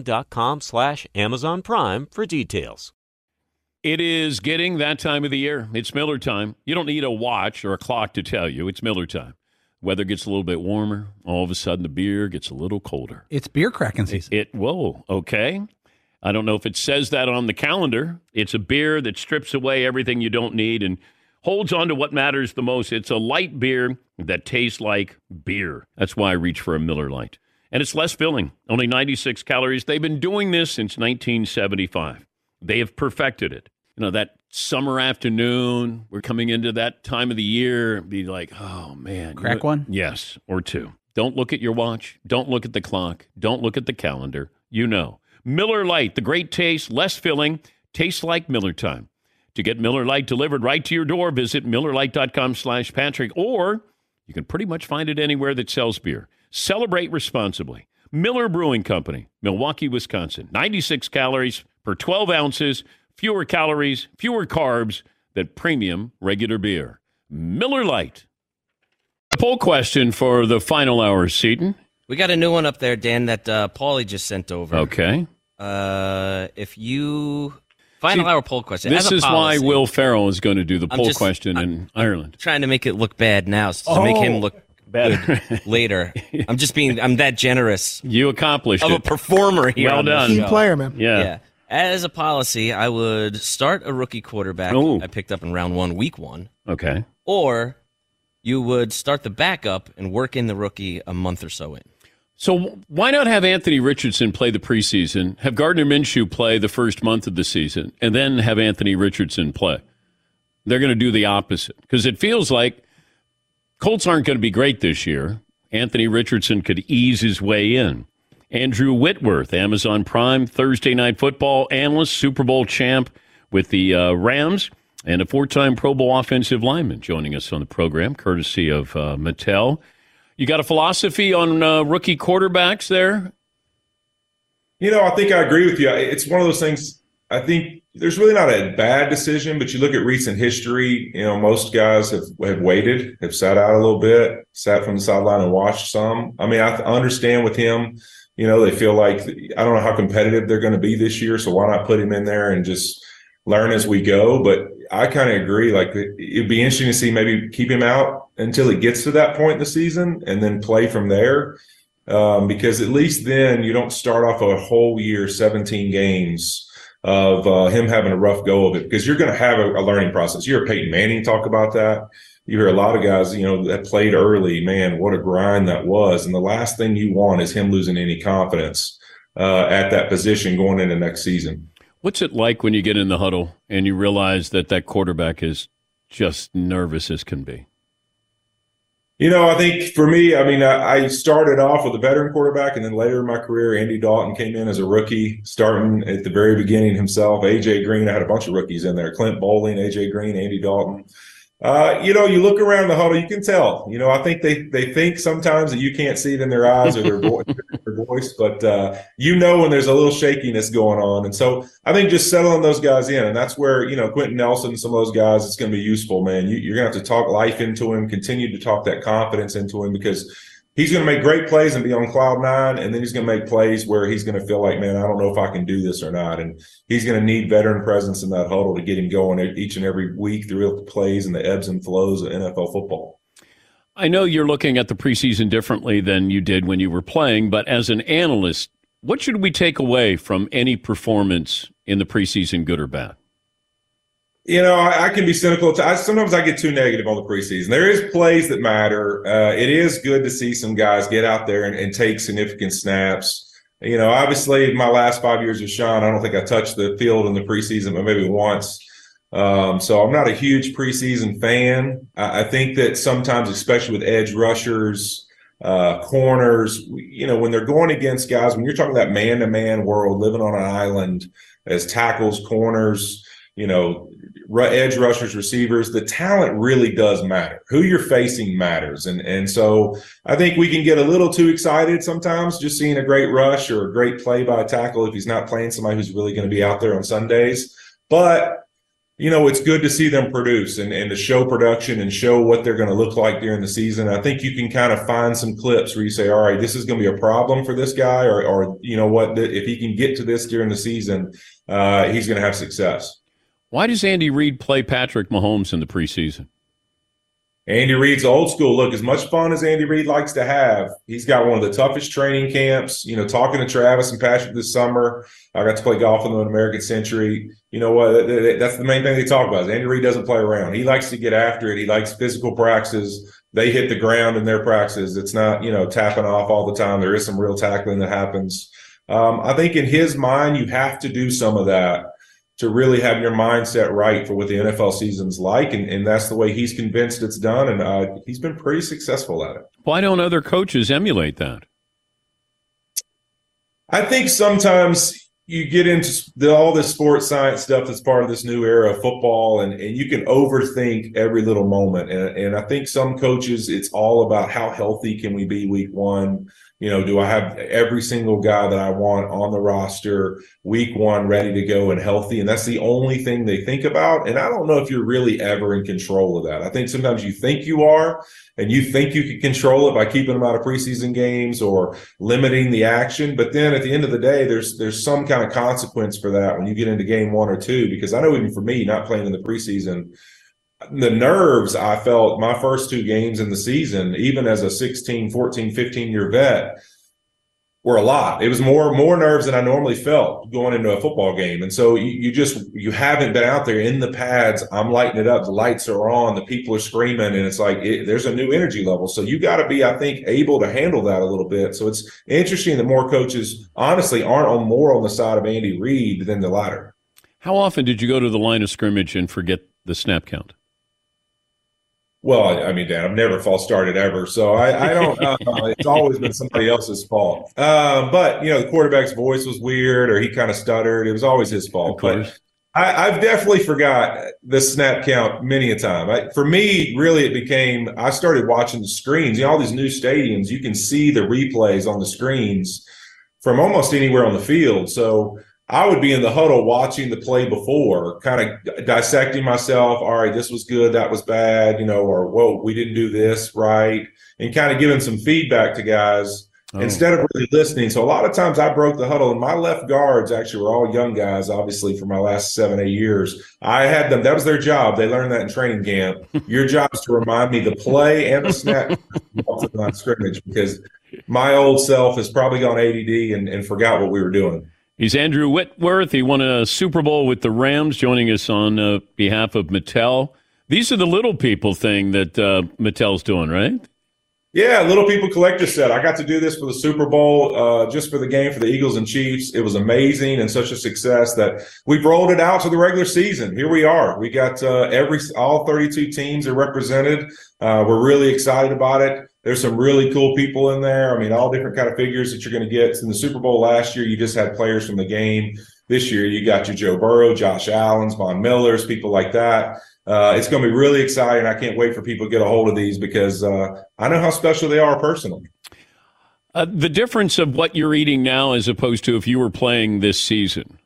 Amazon.com/Amazon Prime for details. It is getting that time of the year. It's Miller time. You don't need a watch or a clock to tell you. It's Miller time. Weather gets a little bit warmer. All of a sudden, the beer gets a little colder. It's beer cracking season. Whoa, okay. I don't know if it says that on the calendar. It's a beer that strips away everything you don't need and holds on to what matters the most. It's a light beer that tastes like beer. That's why I reach for a Miller Lite. And it's less filling, only 96 calories. They've been doing this since 1975. They have perfected it. You know, that summer afternoon, we're coming into that time of the year, be like, oh, man. Crack one? Yes, or two. Don't look at your watch. Don't look at the clock. Don't look at the calendar. You know. Miller Lite, the great taste, less filling, tastes like Miller time. To get Miller Lite delivered right to your door, visit MillerLite.com/Patrick, or you can pretty much find it anywhere that sells beer. Celebrate responsibly. Miller Brewing Company, Milwaukee, Wisconsin. 96 calories per 12 ounces, fewer calories, fewer carbs than premium regular beer. Miller Lite. The poll question for the final hour, Seton. We got a new one up there, Dan, that Paulie just sent over. Okay. If you... Final hour poll question. This is why Will Ferrell is going to do the poll question in Ireland. Trying to make it look bad now, to make him look better later. I'm that generous. You accomplished it. A performer here. Well done. Team player, man. Yeah. As a policy, I would start a rookie quarterback I picked up in round 1, week 1. Okay. Or you would start the backup and work in the rookie a month or so in. So why not have Anthony Richardson play the preseason, have Gardner Minshew play the first month of the season, and then have Anthony Richardson play? They're going to do the opposite because it feels like Colts aren't going to be great this year. Anthony Richardson could ease his way in. Andrew Whitworth, Amazon Prime Thursday Night Football analyst, Super Bowl champ with the Rams, and a 4-time Pro Bowl offensive lineman joining us on the program, courtesy of Mattel. You got a philosophy on rookie quarterbacks there? I think I agree with you. It's one of those things, I think there's really not a bad decision, but you look at recent history, most guys have waited, have sat out a little bit, sat from the sideline and watched some. I mean, I understand with him, they feel like, I don't know how competitive they're going to be this year, so why not put him in there and just learn as we go? But I kind of agree. Like, it'd be interesting to see maybe keep him out until it gets to that point in the season and then play from there. Because at least then you don't start off a whole year, 17 games of him having a rough go of it, because you're going to have a learning process. You hear Peyton Manning talk about that. You hear a lot of guys, that played early. Man, what a grind that was. And the last thing you want is him losing any confidence at that position going into next season. What's it like when you get in the huddle and you realize that quarterback is just nervous as can be? I think for me, I started off with a veteran quarterback, and then later in my career, Andy Dalton came in as a rookie, starting at the very beginning himself. A.J. Green, I had a bunch of rookies in there. Clint Bowling, A.J. Green, Andy Dalton. You look around the huddle, you can tell. I think they think sometimes that you can't see it in their eyes or their voice, but when there's a little shakiness going on. And so I think just settling those guys in, and that's where, Quentin Nelson, some of those guys, it's going to be useful, man. You're going to have to talk life into him, continue to talk that confidence into him, because he's going to make great plays and be on cloud nine, and then he's going to make plays where he's going to feel like, man, I don't know if I can do this or not. And he's going to need veteran presence in that huddle to get him going each and every week through the plays and the ebbs and flows of NFL football. I know you're looking at the preseason differently than you did when you were playing, but as an analyst, what should we take away from any performance in the preseason, good or bad? I can be cynical. Sometimes I get too negative on the preseason. There is plays that matter. It is good to see some guys get out there and take significant snaps. Obviously, my last 5 years with Sean, I don't think I touched the field in the preseason, but maybe once. So I'm not a huge preseason fan. I think that sometimes, especially with edge rushers, corners, when they're going against guys, when you're talking that man-to-man world, living on an island as tackles, corners, edge rushers, receivers, the talent really does matter. Who you're facing matters. And so I think we can get a little too excited sometimes just seeing a great rush or a great play by a tackle if he's not playing somebody who's really going to be out there on Sundays. But, it's good to see them produce and to show production and show what they're going to look like during the season. I think you can kind of find some clips where you say, all right, this is going to be a problem for this guy, or if he can get to this during the season, he's going to have success. Why does Andy Reid play Patrick Mahomes in the preseason? Andy Reid's old school. Look, as much fun as Andy Reid likes to have, he's got one of the toughest training camps. Talking to Travis and Patrick this summer, I got to play golf with them in American Century. You know what? That's the main thing they talk about is Andy Reid doesn't play around. He likes to get after it. He likes physical practices. They hit the ground in their practices. It's not, tapping off all the time. There is some real tackling that happens. I think in his mind, you have to do some of that to really have your mindset right for what the NFL season's like. And that's the way he's convinced it's done. And he's been pretty successful at it. Why don't other coaches emulate that? I think sometimes you get into all this sports science stuff that's part of this new era of football, and you can overthink every little moment. And I think some coaches, it's all about how healthy can we be week one? Do I have every single guy that I want on the roster week one ready to go and healthy? And that's the only thing they think about. And I don't know if you're really ever in control of that. I think sometimes you think you are, and you think you can control it by keeping them out of preseason games or limiting the action. But then at the end of the day, there's some kind of consequence for that when you get into game 1 or 2, because I know even for me, not playing in the preseason, the nerves I felt my first 2 games in the season, even as a 16, 14, 15-year vet, were a lot. It was more nerves than I normally felt going into a football game. And so you haven't been out there in the pads. I'm lighting it up. The lights are on. The people are screaming. And it's like there's a new energy level. So you got to be, I think, able to handle that a little bit. So it's interesting that more coaches, honestly, aren't more on the side of Andy Reid than the latter. How often did you go to the line of scrimmage and forget the snap count? Well, I mean, Dan, I've never false started ever, so I don't. It's always been somebody else's fault. But the quarterback's voice was weird, or he kind of stuttered. It was always his fault. But I've definitely forgot the snap count many a time. For me, really, it became I started watching the screens. All these new stadiums, you can see the replays on the screens from almost anywhere on the field. So I would be in the huddle watching the play before, kind of dissecting myself. All right, this was good, that was bad, or whoa, we didn't do this right, and kind of giving some feedback to guys instead of really listening. So a lot of times I broke the huddle, and my left guards actually were all young guys, obviously, for my last 7-8 years. I had them, that was their job. They learned that in training camp. Your job is to remind me the play and the snap to the line of scrimmage, because my old self has probably gone ADD and forgot what we were doing. He's Andrew Whitworth. He won a Super Bowl with the Rams, joining us on behalf of Mattel. These are the little people thing that Mattel's doing, right? Yeah, Little People Collector Set. I got to do this for the Super Bowl, just for the game for the Eagles and Chiefs. It was amazing and such a success that we've rolled it out to the regular season. Here we are. We got all 32 teams are represented. We're really excited about it. There's some really cool people in there. I mean, all different kind of figures that you're going to get. In the Super Bowl last year, you just had players from the game. This year, you got your Joe Burrow, Josh Allen's, Von Millers, people like that. It's going to be really exciting. I can't wait for people to get a hold of these because I know how special they are personally. The difference of what you're eating now as opposed to if you were playing this season,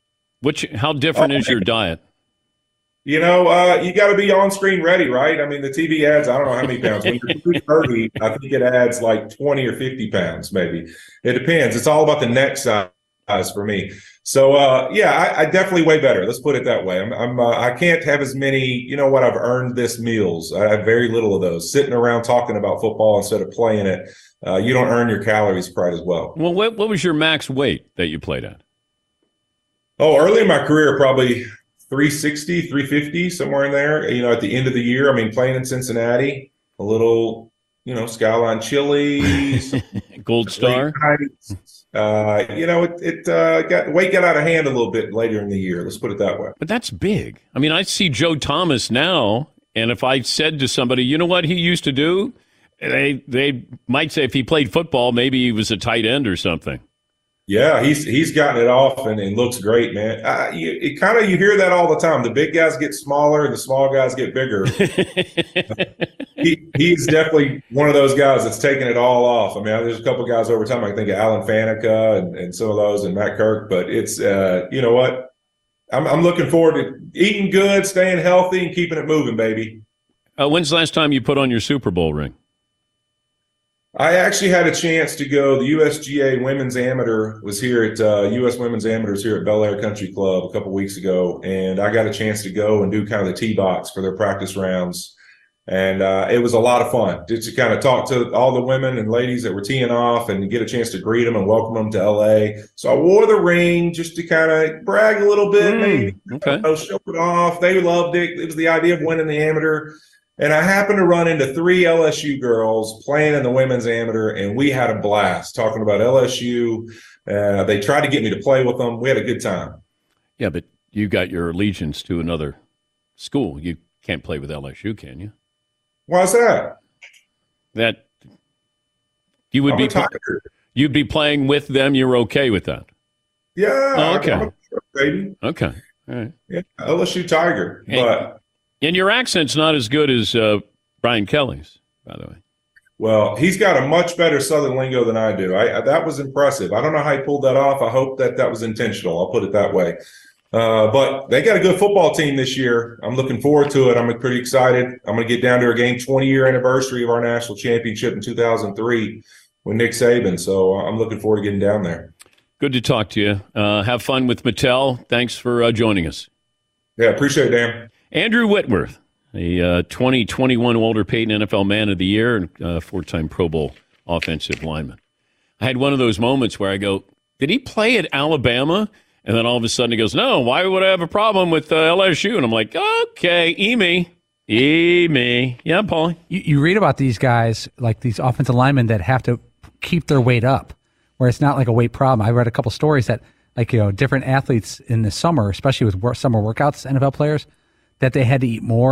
how different is your diet? You got to be on-screen ready, right? I mean, the TV ads, I don't know how many pounds. When you're 330, I think it adds like 20 or 50 pounds, maybe. It depends. It's all about the neck size for me. So, I definitely weigh better. Let's put it that way. I can't have as many, I've earned this meals. I have very little of those. Sitting around talking about football instead of playing it, you don't earn your calories quite as well. Well, what was your max weight that you played at? Oh, early in my career, probably 360, 350, somewhere in there, at the end of the year. I mean, playing in Cincinnati, a little, Skyline Chili's. Gold Star. Weight got out of hand a little bit later in the year. Let's put it that way. But that's big. I mean, I see Joe Thomas now, and if I said to somebody, you know what he used to do, they might say if he played football, maybe he was a tight end or something. Yeah, he's gotten it off and looks great, man. You hear that all the time. The big guys get smaller and the small guys get bigger. He's definitely one of those guys that's taking it all off. I mean, there's a couple of guys over time. I can think of Alan Faneca and some of those and Matt Kirk. But it's you know what? I'm looking forward to eating good, staying healthy, and keeping it moving, baby. When's the last time you put on your Super Bowl ring? I actually had a chance to go. The USGA Women's Amateur was here at U.S. Women's Amateurs here at Bel Air Country Club a couple weeks ago, and I got a chance to go and do kind of the tee box for their practice rounds, and it was a lot of fun just to kind of talk to all the women and ladies that were teeing off and get a chance to greet them and welcome them to L.A. So I wore the ring just to kind of brag a little bit, maybe show it off. They loved it. It was the idea of winning the amateur. And I happened to run into 3 LSU girls playing in the women's amateur, and we had a blast talking about LSU. They tried to get me to play with them. We had a good time. Yeah, but you got your allegiance to another school. You can't play with LSU, can you? Why's that? That you would you'd be playing with them. You're okay with that? Yeah. Oh, okay. Baby. Okay. All right. Yeah, LSU Tiger, but. And your accent's not as good as Brian Kelly's, by the way. Well, he's got a much better Southern lingo than I do. That was impressive. I don't know how he pulled that off. I hope that was intentional. I'll put it that way. But they got a good football team this year. I'm looking forward to it. I'm pretty excited. I'm going to get down to a game 20-year anniversary of our national championship in 2003 with Nick Saban. So I'm looking forward to getting down there. Good to talk to you. Have fun with Mattel. Thanks for joining us. Yeah, appreciate it, Dan. Andrew Whitworth, a 2021 Walter Payton NFL Man of the Year and 4-time Pro Bowl offensive lineman. I had one of those moments where I go, did he play at Alabama? And then all of a sudden he goes, no, why would I have a problem with LSU? And I'm like, okay, E-me. Yeah, Paulie. You read about these guys, like these offensive linemen that have to keep their weight up, where it's not like a weight problem. I read a couple stories that, different athletes in the summer, especially with summer workouts, NFL players, that they had to eat more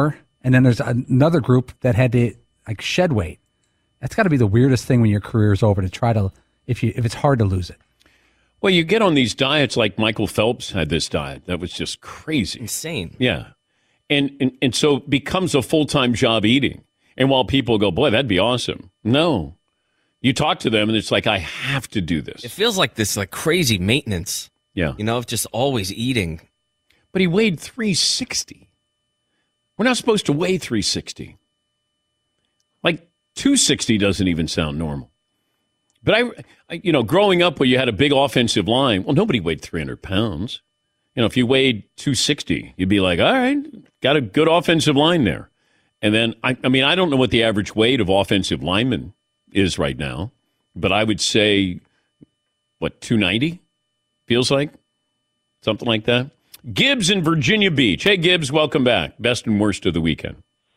And then there's another group that had to like shed weight. That's got to be the weirdest thing when your career is over to try to, if it's hard to lose it. Well, you get on these diets like Michael Phelps had this diet. That was just crazy. Insane. Yeah. And so it becomes a full-time job eating. And while people go, boy, that'd be awesome. No. You talk to them and it's like, I have to do this. It feels like this like crazy maintenance. Yeah. You know, of just always eating. But he weighed 360. We're not supposed to weigh 360. Like 260 doesn't even sound normal. But I growing up where you had a big offensive line, well, nobody weighed 300 pounds. If you weighed 260, you'd be like, all right, got a good offensive line there. And then, I don't know what the average weight of offensive linemen is right now, but I would say, 290? Feels like? Something like that. Gibbs in Virginia Beach. Hey, Gibbs, welcome back. Best and worst of the weekend.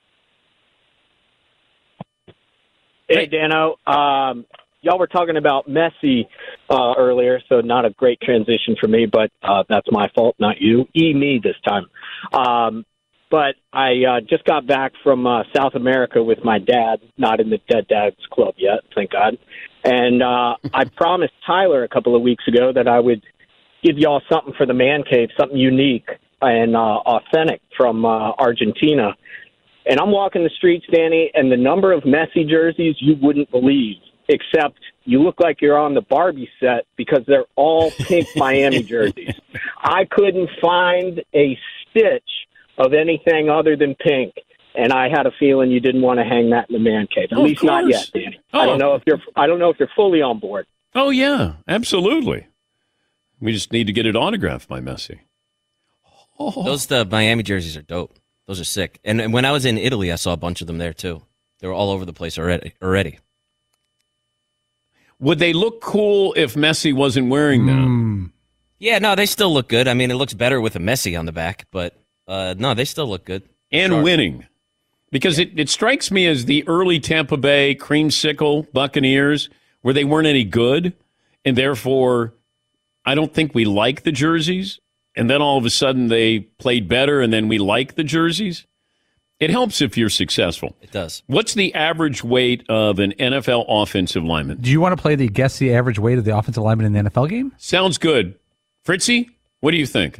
Hey, Dano. Y'all were talking about Messi earlier, so not a great transition for me, but that's my fault, not you. Me this time. But I just got back from South America with my dad, not in the Dead Dads Club yet, thank God. And I promised Tyler a couple of weeks ago that I would give y'all something for the man cave, something unique and authentic from Argentina. And I'm walking the streets, Danny, and the number of Messi jerseys you wouldn't believe, except you look like you're on the Barbie set because they're all pink Miami jerseys. I couldn't find a stitch of anything other than pink, and I had a feeling you didn't want to hang that in the man cave. At least not yet, Danny. I don't know if you're fully on board. Oh yeah, absolutely. We just need to get it autographed by Messi. The Miami jerseys are dope. Those are sick. And when I was in Italy, I saw a bunch of them there too. They were all over the place already. Would they look cool if Messi wasn't wearing them? Yeah, no, they still look good. I mean, it looks better with a Messi on the back, but no, they still look good. And sharp. Winning. Because it strikes me as the early Tampa Bay creamsicle Buccaneers where they weren't any good, and therefore I don't think we like the jerseys, and then all of a sudden they played better, and then we like the jerseys. It helps if you're successful. It does. What's the average weight of an NFL offensive lineman? Do you want to play the guess the average weight of the offensive lineman in the NFL game? Sounds good. Fritzy, what do you think?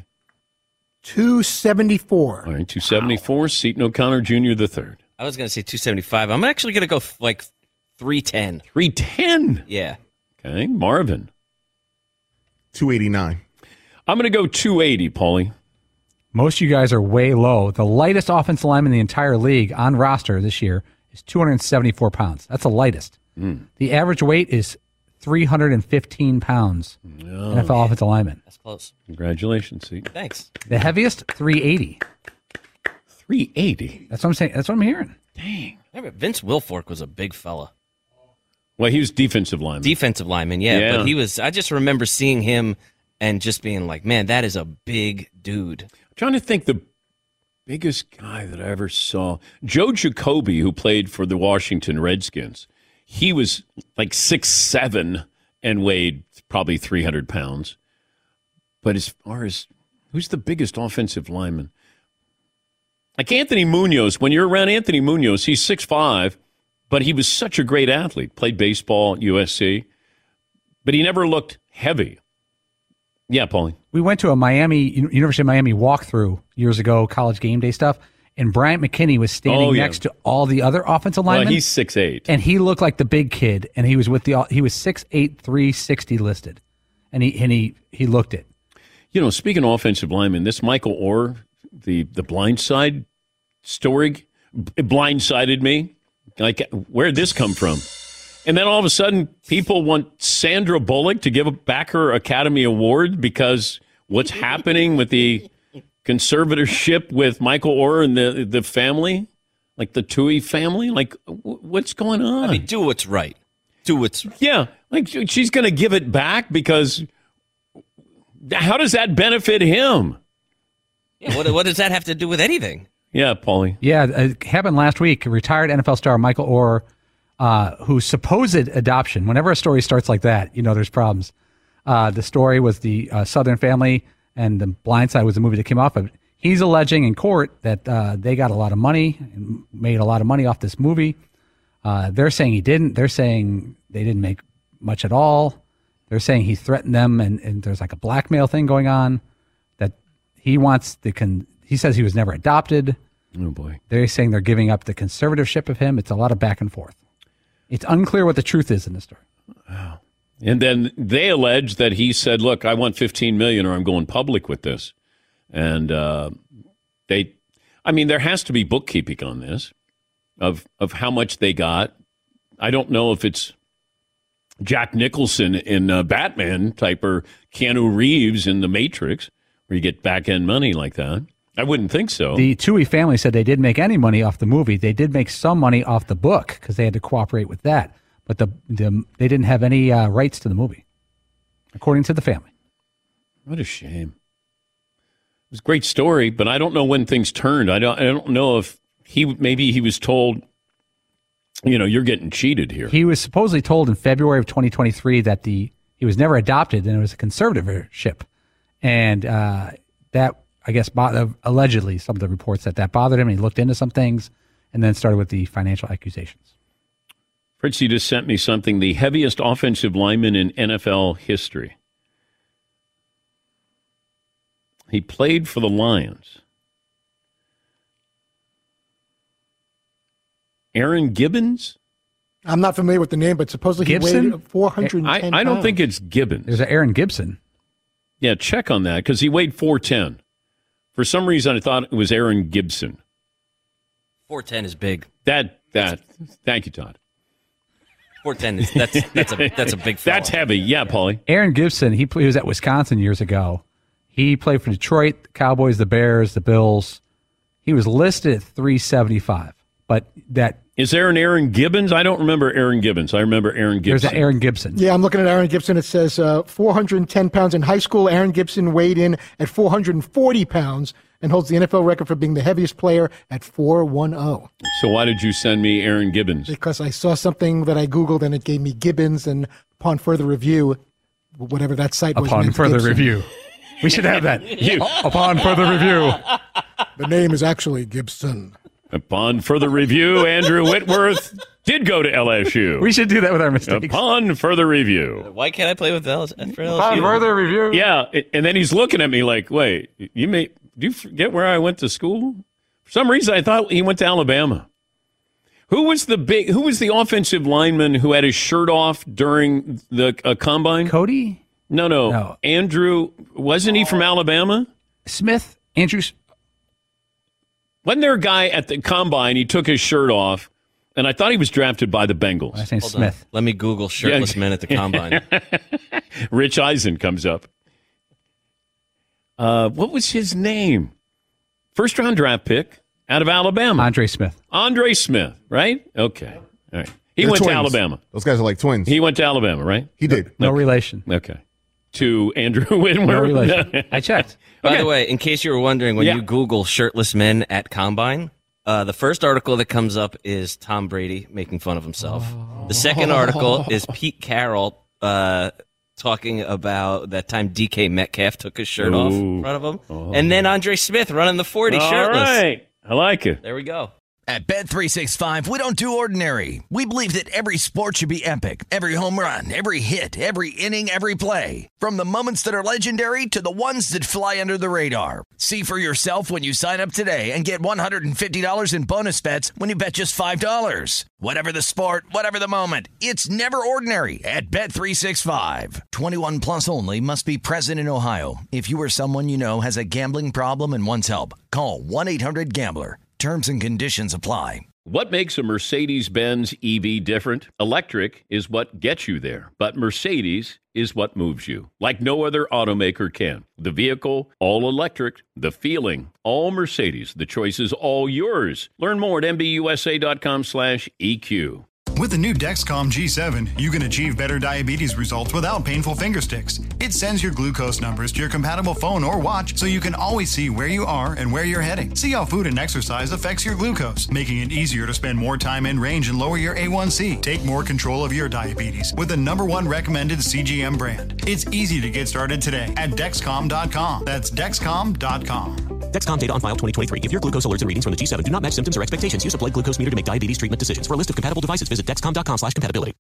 274. All right, 274. Wow. Seton O'Connor Jr. III. I was going to say 275. I'm actually going to go like 310. 310? Yeah. Okay, Marvin. 289. I'm going to go 280, Paulie. Most of you guys are way low. The lightest offensive lineman in the entire league on roster this year is 274 pounds. That's the lightest. The average weight is 315 pounds. NFL offensive lineman. That's close. Congratulations, Seton. Thanks. The heaviest, 380. 380? That's what I'm saying. That's what I'm hearing. Dang. Vince Wilfork was a big fella. Well, he was defensive lineman. Defensive lineman, yeah. But he was, I just remember seeing him and just being like, man, that is a big dude. I'm trying to think the biggest guy that I ever saw. Joe Jacoby, who played for the Washington Redskins. He was like 6'7" and weighed probably 300 pounds. But as far as who's the biggest offensive lineman? Like Anthony Munoz. When you're around Anthony Munoz, he's 6'5", but he was such a great athlete. Played baseball at USC, but he never looked heavy. Yeah, Paulie. We went to a University of Miami walkthrough years ago, college game day stuff, and Bryant McKinney was standing next to all the other offensive linemen. Well, he's 6'8", and he looked like the big kid, and he was with he was 6'8", 360 listed, and he looked it. Speaking of offensive linemen, this Michael Orr, the Blindside story, blindsided me. Like, where'd this come from? And then all of a sudden, people want Sandra Bullock to give back her Academy Award because what's happening with the conservatorship with Michael Orr and the family, like the Tui family. Like, what's going on? I mean, do what's right. Yeah, like she's going to give it back because how does that benefit him? Yeah, what does that have to do with anything? Yeah, Paulie. Yeah, it happened last week. Retired NFL star Michael Orr, whose supposed adoption, whenever a story starts like that, there's problems. The story was the Southern Family, and The Blind Side was the movie that came off of it. He's alleging in court that they got a lot of money and made a lot of money off this movie. They're saying he didn't. They're saying they didn't make much at all. They're saying he threatened them, and there's like a blackmail thing going on. That he wants he says he was never adopted. Oh boy! They're saying they're giving up the conservatorship of him. It's a lot of back and forth. It's unclear what the truth is in this story. Wow. And then they allege that he said, "Look, I want $15 million, or I'm going public with this." And there has to be bookkeeping on this of how much they got. I don't know if it's Jack Nicholson in Batman type or Keanu Reeves in The Matrix, where you get back end money like that. I wouldn't think so. The Toohey family said they didn't make any money off the movie. They did make some money off the book because they had to cooperate with that. But they didn't have any rights to the movie, according to the family. What a shame. It was a great story, but I don't know when things turned. I don't know if maybe he was told, you're getting cheated here. He was supposedly told in February of 2023 that he was never adopted and it was a conservatorship. And that, I guess, allegedly, some of the reports that bothered him. And he looked into some things and then started with the financial accusations. Fritzy just sent me something. The heaviest offensive lineman in NFL history. He played for the Lions. Aaron Gibbons? I'm not familiar with the name, but supposedly Gibson? he weighed 410 pounds. I don't think it's Gibbons. There's an Aaron Gibson. Yeah, check on that, because he weighed 410. For some reason, I thought it was Aaron Gibson. 410 is big. Thank you, Todd. 410 is that's a big fella. That's heavy. Yeah, Paulie. Aaron Gibson, he was at Wisconsin years ago. He played for Detroit, the Cowboys, the Bears, the Bills. He was listed at 375. But that is there an Aaron Gibbons? I don't remember Aaron Gibbons. I remember Aaron Gibson. There's an Aaron Gibson. Yeah, I'm looking at Aaron Gibson. It says 410 pounds in high school. Aaron Gibson weighed in at 440 pounds and holds the NFL record for being the heaviest player at 410. So why did you send me Aaron Gibbons? Because I saw something that I Googled and it gave me Gibbons, and upon further review, whatever that site was. Upon further review. We should have that. Upon further review. The name is actually Gibson. Upon further review, Andrew Whitworth did go to LSU. We should do that with our mistakes. Upon further review. Why can't I play with LSU? Upon further review. Yeah, and then he's looking at me like, wait, do you forget where I went to school? For some reason, I thought he went to Alabama. Who was the offensive lineman who had his shirt off during the combine? Cody? No. Andrew, wasn't he from Alabama? Smith? Andrew? Wasn't there a guy at the combine, he took his shirt off, and I thought he was drafted by the Bengals. I think Smith. Let me Google shirtless men at the combine. Rich Eisen comes up. What was his name? First round draft pick out of Alabama. Andre Smith, right? Okay. All right. He went to Alabama. Those guys are like twins. He went to Alabama, right? He did. No relation. Okay. To Andrew Whitworth. No relation. I checked. By the way, in case you were wondering, when you Google shirtless men at combine, the first article that comes up is Tom Brady making fun of himself. The second article is Pete Carroll talking about that time DK Metcalf took his shirt off in front of him. And then Andre Smith running the 40 shirtless. All right. I like it. There we go. At Bet365, we don't do ordinary. We believe that every sport should be epic. Every home run, every hit, every inning, every play. From the moments that are legendary to the ones that fly under the radar. See for yourself when you sign up today and get $150 in bonus bets when you bet just $5. Whatever the sport, whatever the moment, it's never ordinary at Bet365. 21 plus only. Must be present in Ohio. If you or someone you know has a gambling problem and wants help, call 1-800-GAMBLER. Terms and conditions apply. What makes a Mercedes-Benz EV different? Electric is what gets you there, but Mercedes is what moves you, like no other automaker can. The vehicle, all electric. The feeling, all Mercedes. The choice is all yours. Learn more at MBUSA.com/EQ. With the new Dexcom G7, you can achieve better diabetes results without painful finger sticks. It sends your glucose numbers to your compatible phone or watch so you can always see where you are and where you're heading. See how food and exercise affects your glucose, making it easier to spend more time in range and lower your A1C. Take more control of your diabetes with the #1 recommended CGM brand. It's easy to get started today at Dexcom.com. That's Dexcom.com. Dexcom data on file 2023. If your glucose alerts and readings from the G7 do not match symptoms or expectations, use a blood glucose meter to make diabetes treatment decisions. For a list of compatible devices, visit Dexcom.com/compatibility.